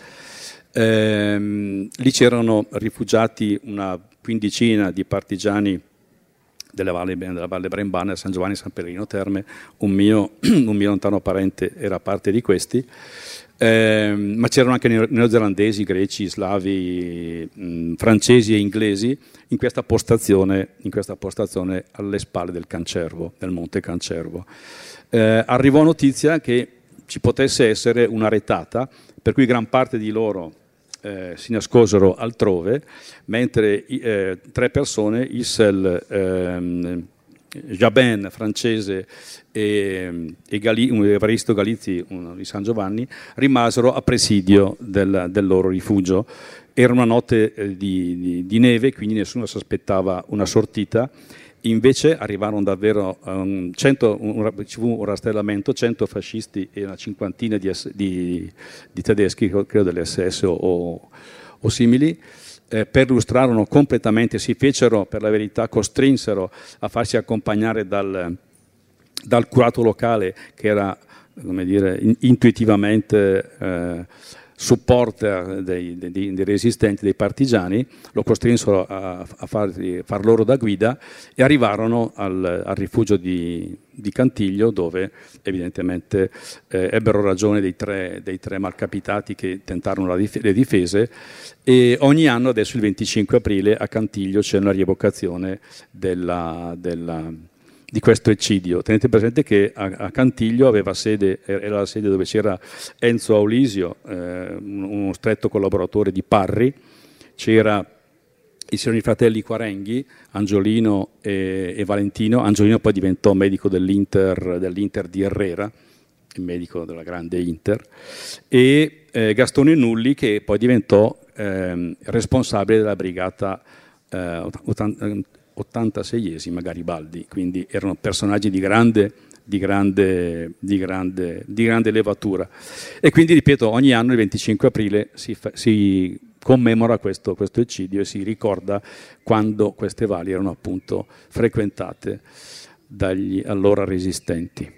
Ehm, lì c'erano rifugiati una quindicina di partigiani della Valle, della Valle Brembana, San Giovanni e San Pellegrino Terme. Un mio, un mio lontano parente era parte di questi, ehm, ma c'erano anche neozelandesi, greci, slavi, mh, francesi e inglesi in questa postazione, in questa postazione alle spalle del Cancervo, del Monte Cancervo. Eh, arrivò notizia che ci potesse essere una retata, per cui gran parte di loro Eh, si nascosero altrove, mentre eh, tre persone, Issel, ehm, Jabin, francese, e, e Gali, un Evaristo Galizzi, uno di San Giovanni, rimasero a presidio del, del loro rifugio. Era una notte eh, di, di, di neve, quindi nessuno si aspettava una sortita. Invece arrivarono davvero um, cento, un, ci fu un rastrellamento, cento fascisti e una cinquantina di, di, di tedeschi, credo delle S S o, o, o simili, eh, perlustrarono completamente, si fecero, per la verità, costrinsero a farsi accompagnare dal, dal curato locale, che era, come dire, in, intuitivamente eh, supporter dei, dei, dei resistenti, dei partigiani, lo costrinsero a, a far, far loro da guida e arrivarono al, al rifugio di, di Cantiglio, dove evidentemente eh, ebbero ragione dei tre, dei tre malcapitati che tentarono la dif- le difese, e ogni anno adesso il venticinque aprile a Cantiglio c'è una rievocazione della, della di questo eccidio. Tenete presente che a, a Cantiglio aveva sede, era la sede dove c'era Enzo Aulisio, eh, uno stretto collaboratore di Parri, c'era i signori fratelli Quarenghi, Angiolino e, e Valentino. Angiolino poi diventò medico dell'Inter, dell'Inter di Herrera, il medico della grande Inter, e eh, Gastone Nulli, che poi diventò eh, responsabile della brigata eh, ottantaseiesima Garibaldi. Quindi erano personaggi di grande, di grande, di grande, di grande levatura. E quindi, ripeto, ogni anno il venticinque aprile si, fa, si commemora questo, questo eccidio e si ricorda quando queste valli erano appunto frequentate dagli allora resistenti.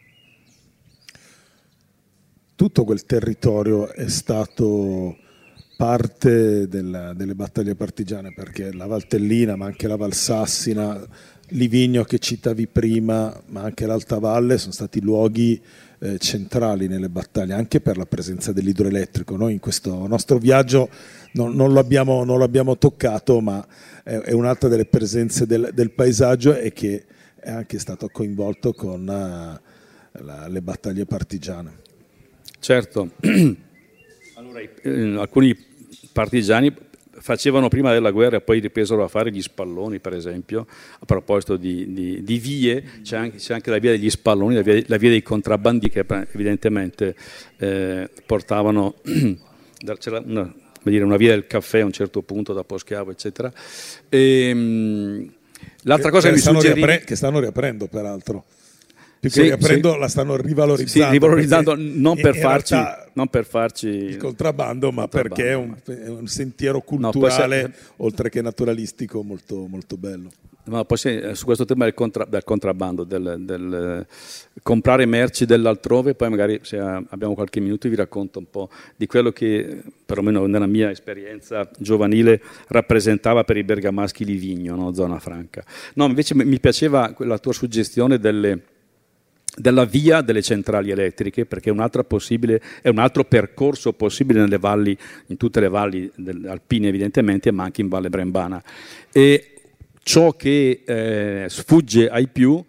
Tutto quel territorio è stato parte della, delle battaglie partigiane, perché la Valtellina, ma anche la Valsassina, Livigno che citavi prima, ma anche l'Alta Valle sono stati luoghi eh, centrali nelle battaglie, anche per la presenza dell'idroelettrico. Noi in questo nostro viaggio non, non, lo, abbiamo, non lo abbiamo toccato, ma è, è un'altra delle presenze del, del paesaggio, e che è anche stato coinvolto con uh, la, le battaglie partigiane. Certo. Allora, eh, alcuni partigiani facevano prima della guerra e poi ripresero a fare gli spalloni, per esempio. A proposito di, di, di vie, c'è anche, c'è anche la via degli spalloni, la via, la via dei contrabbandi, che evidentemente eh, portavano, c'era una, dire, una via del caffè a un certo punto da Poschiavo, eccetera. E, mh, l'altra che, cosa che, che, mi stanno suggerivi... riapre- che stanno riaprendo, peraltro. Più che sì, riaprendo, sì. la stanno rivalorizzando. Sì, rivalorizzando non per, farci, non per farci il contrabbando, ma contrabbando, perché è un, è un sentiero culturale, no, oltre che naturalistico, molto, molto bello. Ma poi se, su questo tema del, contra, del contrabbando, del, del comprare merci dell'altrove, poi magari se abbiamo qualche minuto vi racconto un po' di quello che, perlomeno nella mia esperienza giovanile, rappresentava per i bergamaschi Livigno, no? Zona franca. No, invece mi piaceva la tua suggestione delle... della via delle centrali elettriche, perché è un altro possibile, è un altro percorso possibile nelle valli, in tutte le valli alpine evidentemente, ma anche in Valle Brembana. E ciò che eh, sfugge ai più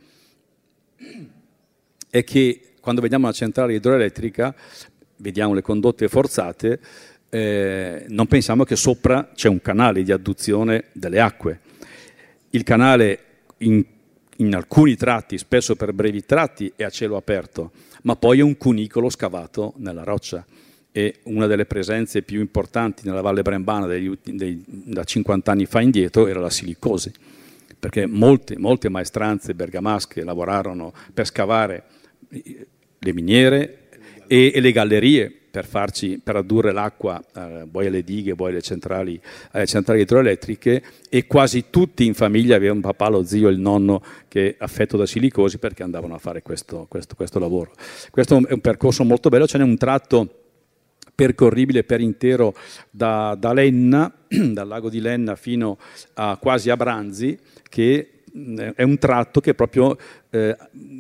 è che quando vediamo una centrale idroelettrica, vediamo le condotte forzate, eh, non pensiamo che sopra c'è un canale di adduzione delle acque. il canale in, in alcuni tratti, spesso per brevi tratti, è a cielo aperto, ma poi è un cunicolo scavato nella roccia. E una delle presenze più importanti nella Valle Brembana dei, dei, da cinquanta anni fa indietro era la silicosi, perché molte, molte maestranze bergamasche lavorarono per scavare le miniere e, e le gallerie per, farci, per addurre l'acqua eh, poi alle dighe, poi alle centrali, alle centrali idroelettriche, e quasi tutti in famiglia avevano un papà, lo zio, il nonno che affetto da silicosi, perché andavano a fare questo, questo, questo lavoro. Questo è un percorso molto bello, ce n'è un tratto percorribile per intero da, da Lenna, dal lago di Lenna fino a quasi a Branzi, che è un tratto che proprio eh,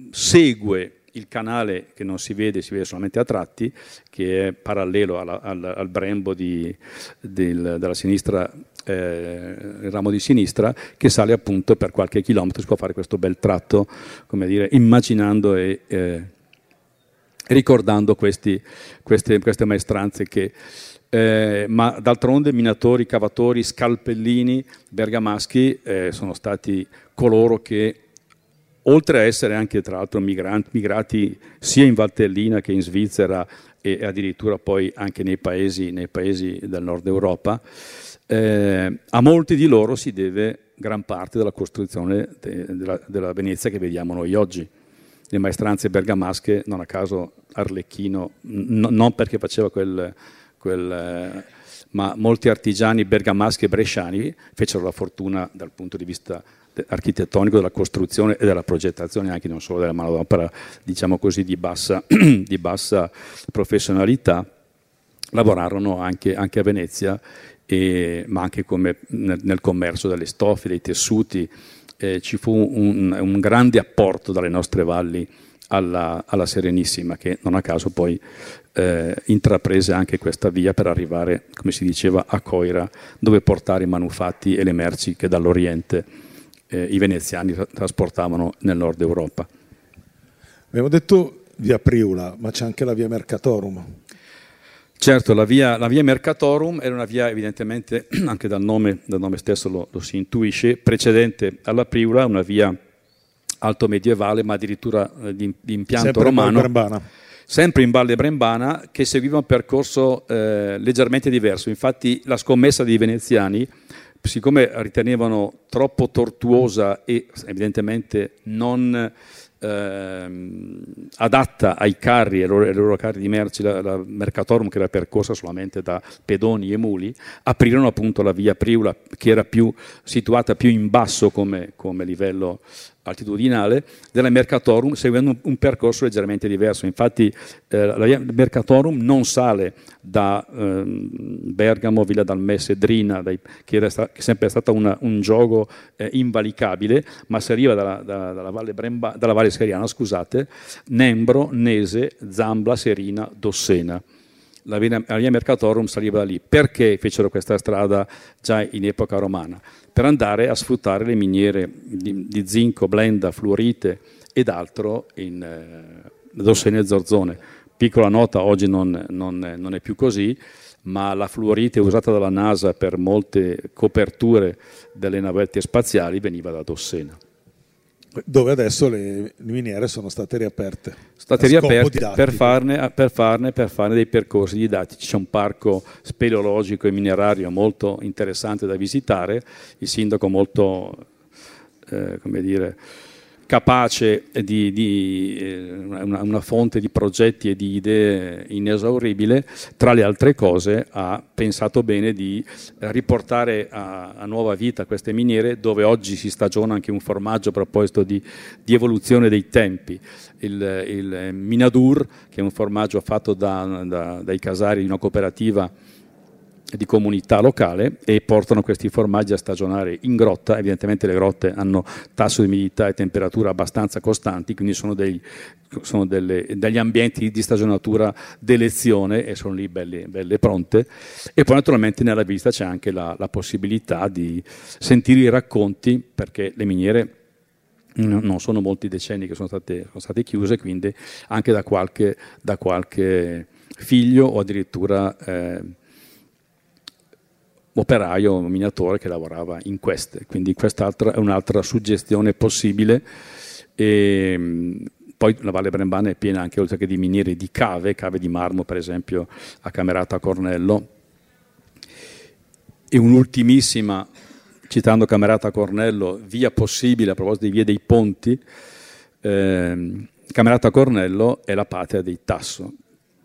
segue il canale che non si vede, si vede solamente a tratti, che è parallelo alla, al, al Brembo di, del, della sinistra, eh, il ramo di sinistra, che sale appunto per qualche chilometro. Si può fare questo bel tratto, come dire, immaginando e eh, ricordando questi, queste, queste maestranze che, eh, ma d'altronde minatori, cavatori, scalpellini bergamaschi eh, sono stati coloro che, oltre a essere anche tra l'altro migranti, migrati sia in Valtellina che in Svizzera e addirittura poi anche nei paesi, nei paesi del nord Europa, eh, a molti di loro si deve gran parte della costruzione de, della, della Venezia che vediamo noi oggi. Le maestranze bergamasche, non a caso Arlecchino, n- non perché faceva quel, quel eh, ma molti artigiani bergamaschi e bresciani fecero la fortuna dal punto di vista architettonico, della costruzione e della progettazione, anche non solo della manodopera, diciamo così, di bassa, di bassa professionalità. Lavorarono anche, anche a Venezia, e, ma anche come nel, nel commercio delle stoffe, dei tessuti. Eh, ci fu un, un grande apporto dalle nostre valli alla, alla Serenissima, che non a caso poi eh, intraprese anche questa via per arrivare, come si diceva, a Coira, dove portare i manufatti e le merci che dall'Oriente eh, i veneziani tra- trasportavano nel nord Europa. Abbiamo detto via Priula, ma c'è anche la via Mercatorum. Certo, la via, la via Mercatorum era una via, evidentemente, anche dal nome, dal nome stesso lo, lo si intuisce, precedente alla Priula, una via alto medievale, ma addirittura eh, di, di impianto sempre romano, in Brembana. sempre in Valle Brembana, che seguiva un percorso eh, leggermente diverso. Infatti la scommessa dei veneziani, siccome ritenevano troppo tortuosa e evidentemente non Ehm, adatta ai carri e ai loro, ai loro carri di merci, la, la Mercatorum, che era percorsa solamente da pedoni e muli, aprirono appunto la via Priula, che era più situata più in basso come, come livello altitudinale della Mercatorum, seguendo un, un percorso leggermente diverso. Infatti eh, la via Mercatorum non sale da eh, Bergamo, Villa d'Almè, Sedrina, dai, che, era sta, che è sempre stata una, un gioco eh, invalicabile, ma si arriva dalla, dalla, dalla, Valle Bremba, dalla Valle Scheriana, scusate, Nembro, Nese, Zambla, Serina, Dossena. La via, la via Mercatorum saliva da lì. Perché fecero questa strada già in epoca romana? Per andare a sfruttare le miniere di, di zinco, blenda, fluorite ed altro in eh, Dossena e Zorzone. Piccola nota, oggi non, non, non è più così, ma la fluorite usata dalla NASA per molte coperture delle navette spaziali veniva da Dossena. Dove adesso le miniere sono state riaperte. State riaperte per farne, per, farne, per farne dei percorsi didattici. C'è un parco speleologico e minerario molto interessante da visitare, il sindaco molto, eh, come dire, capace di, di eh, una, una fonte di progetti e di idee inesauribile. Tra le altre cose ha pensato bene di riportare a, a nuova vita queste miniere, dove oggi si stagiona anche un formaggio a proposito di, di evoluzione dei tempi, il, il Minadur, che è un formaggio fatto da, da, dai casari di una cooperativa di comunità locale, e portano questi formaggi a stagionare in grotta. Evidentemente le grotte hanno tasso di umidità e temperatura abbastanza costanti, quindi sono, dei, sono delle, degli ambienti di stagionatura d'elezione, e sono lì belle, belle pronte. E poi naturalmente nella visita c'è anche la, la possibilità di sentire i racconti, perché le miniere non sono molti decenni che sono state, sono state chiuse, quindi anche da qualche, da qualche figlio o addirittura eh, operaio, un minatore che lavorava in queste, quindi quest'altra è un'altra suggestione possibile. E poi la Valle Brembana è piena anche, oltre che di miniere, di cave, cave di marmo per esempio a Camerata Cornello. E un'ultimissima, citando Camerata Cornello, via possibile a proposito di vie dei ponti, eh, Camerata Cornello è la patria dei Tasso.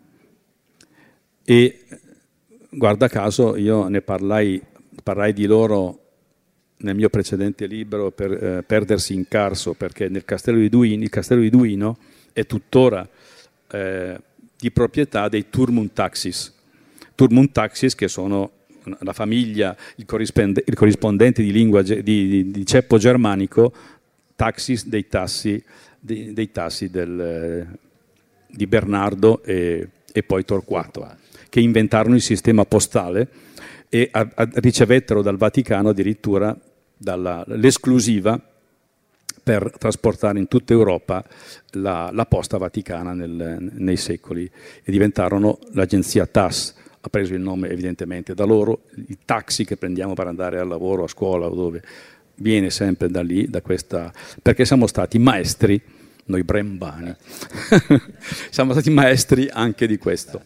E guarda caso io ne parlai, parlai di loro nel mio precedente libro per eh, Perdersi in Carso, perché nel castello di Duino, il castello di Duino è tuttora eh, di proprietà dei Turmund Taxis. Turmund Taxis, che sono la famiglia, il, corrisponde, il corrispondente di lingua di, di, di ceppo germanico, Taxis dei tassi, dei, dei tassi del, di Bernardo e, e poi Torquato, che inventarono il sistema postale e a, a, ricevettero dal Vaticano addirittura dalla, l'esclusiva per trasportare in tutta Europa la, la posta vaticana nel, nei secoli, e diventarono l'agenzia T A S. Ha preso il nome evidentemente da loro. Il taxi che prendiamo per andare al lavoro, a scuola o dove, viene sempre da lì, da questa, perché siamo stati maestri, noi brembani, siamo stati maestri anche di questo.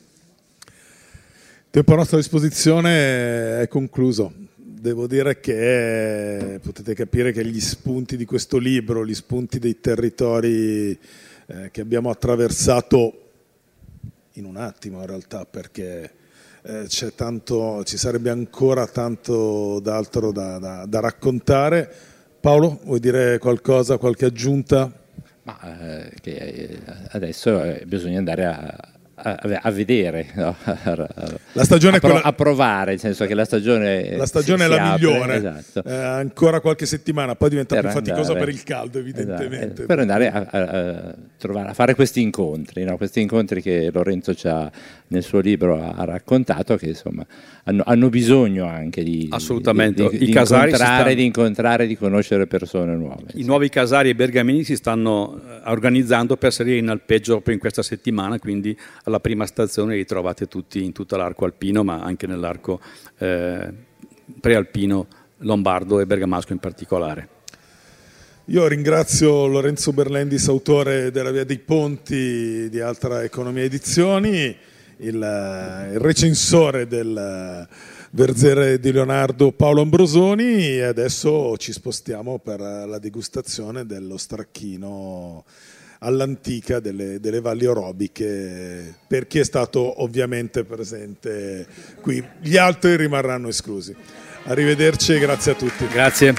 Il tempo a nostra disposizione è concluso. Devo dire che potete capire che gli spunti di questo libro, gli spunti dei territori eh, che abbiamo attraversato in un attimo in realtà, perché eh, c'è tanto, ci sarebbe ancora tanto d'altro da, da, da raccontare. Paolo, vuoi dire qualcosa, qualche aggiunta? Ma eh, che eh, adesso eh, bisogna andare a A, a vedere, no? La stagione a, pro, è quella... a provare, nel senso che la stagione la stagione si, è la si migliore, apre, esatto. eh, ancora qualche settimana, poi diventa per più faticosa andare, per il caldo evidentemente, esatto, per andare a, a, a trovare, a fare questi incontri, no? Questi incontri che Lorenzo ci ha nel suo libro ha, ha raccontato, che insomma hanno, hanno bisogno anche di, assolutamente di, di, I di, casari incontrare, stanno... di incontrare, di conoscere persone nuove. I nuovi casari e bergamini si stanno organizzando per salire in alpeggio proprio in questa settimana, quindi alla prima stazione li trovate tutti in tutto l'arco alpino, ma anche nell'arco eh, prealpino lombardo e bergamasco in particolare. Io ringrazio Lorenzo Berlendis, autore della Via dei Ponti di Altra Economia Edizioni, il, il recensore del Verzere di Leonardo Paolo Ambrosoni, e adesso ci spostiamo per la degustazione dello stracchino all'antica delle, delle valli orobiche, per chi è stato ovviamente presente qui. Gli altri rimarranno esclusi. Arrivederci e grazie a tutti. Grazie.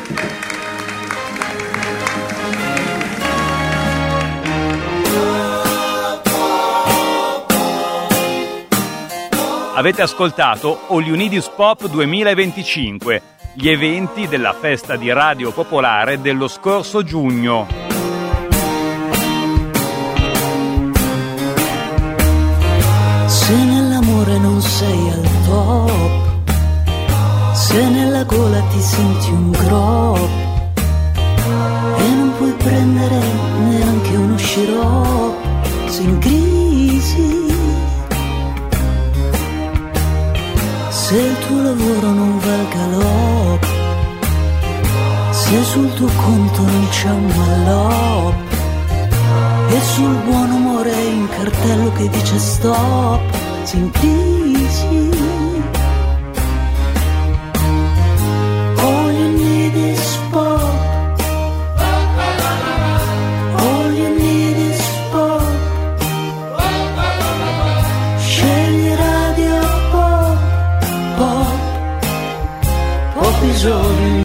Avete ascoltato All You Need Is Pop duemilaventicinque, gli eventi della festa di Radio Popolare dello scorso giugno. Se nell'amore non sei al top, se nella gola ti senti un grop e non puoi prendere neanche uno sciroppo, sei in crisi. Se il tuo lavoro non va al galop, se sul tuo conto non c'è un mallop e sul buon umore in cartello che dice stop, sei in crisi. All you need is pop, all you need is pop, scegli Radio Pop, pop, pop is all you need.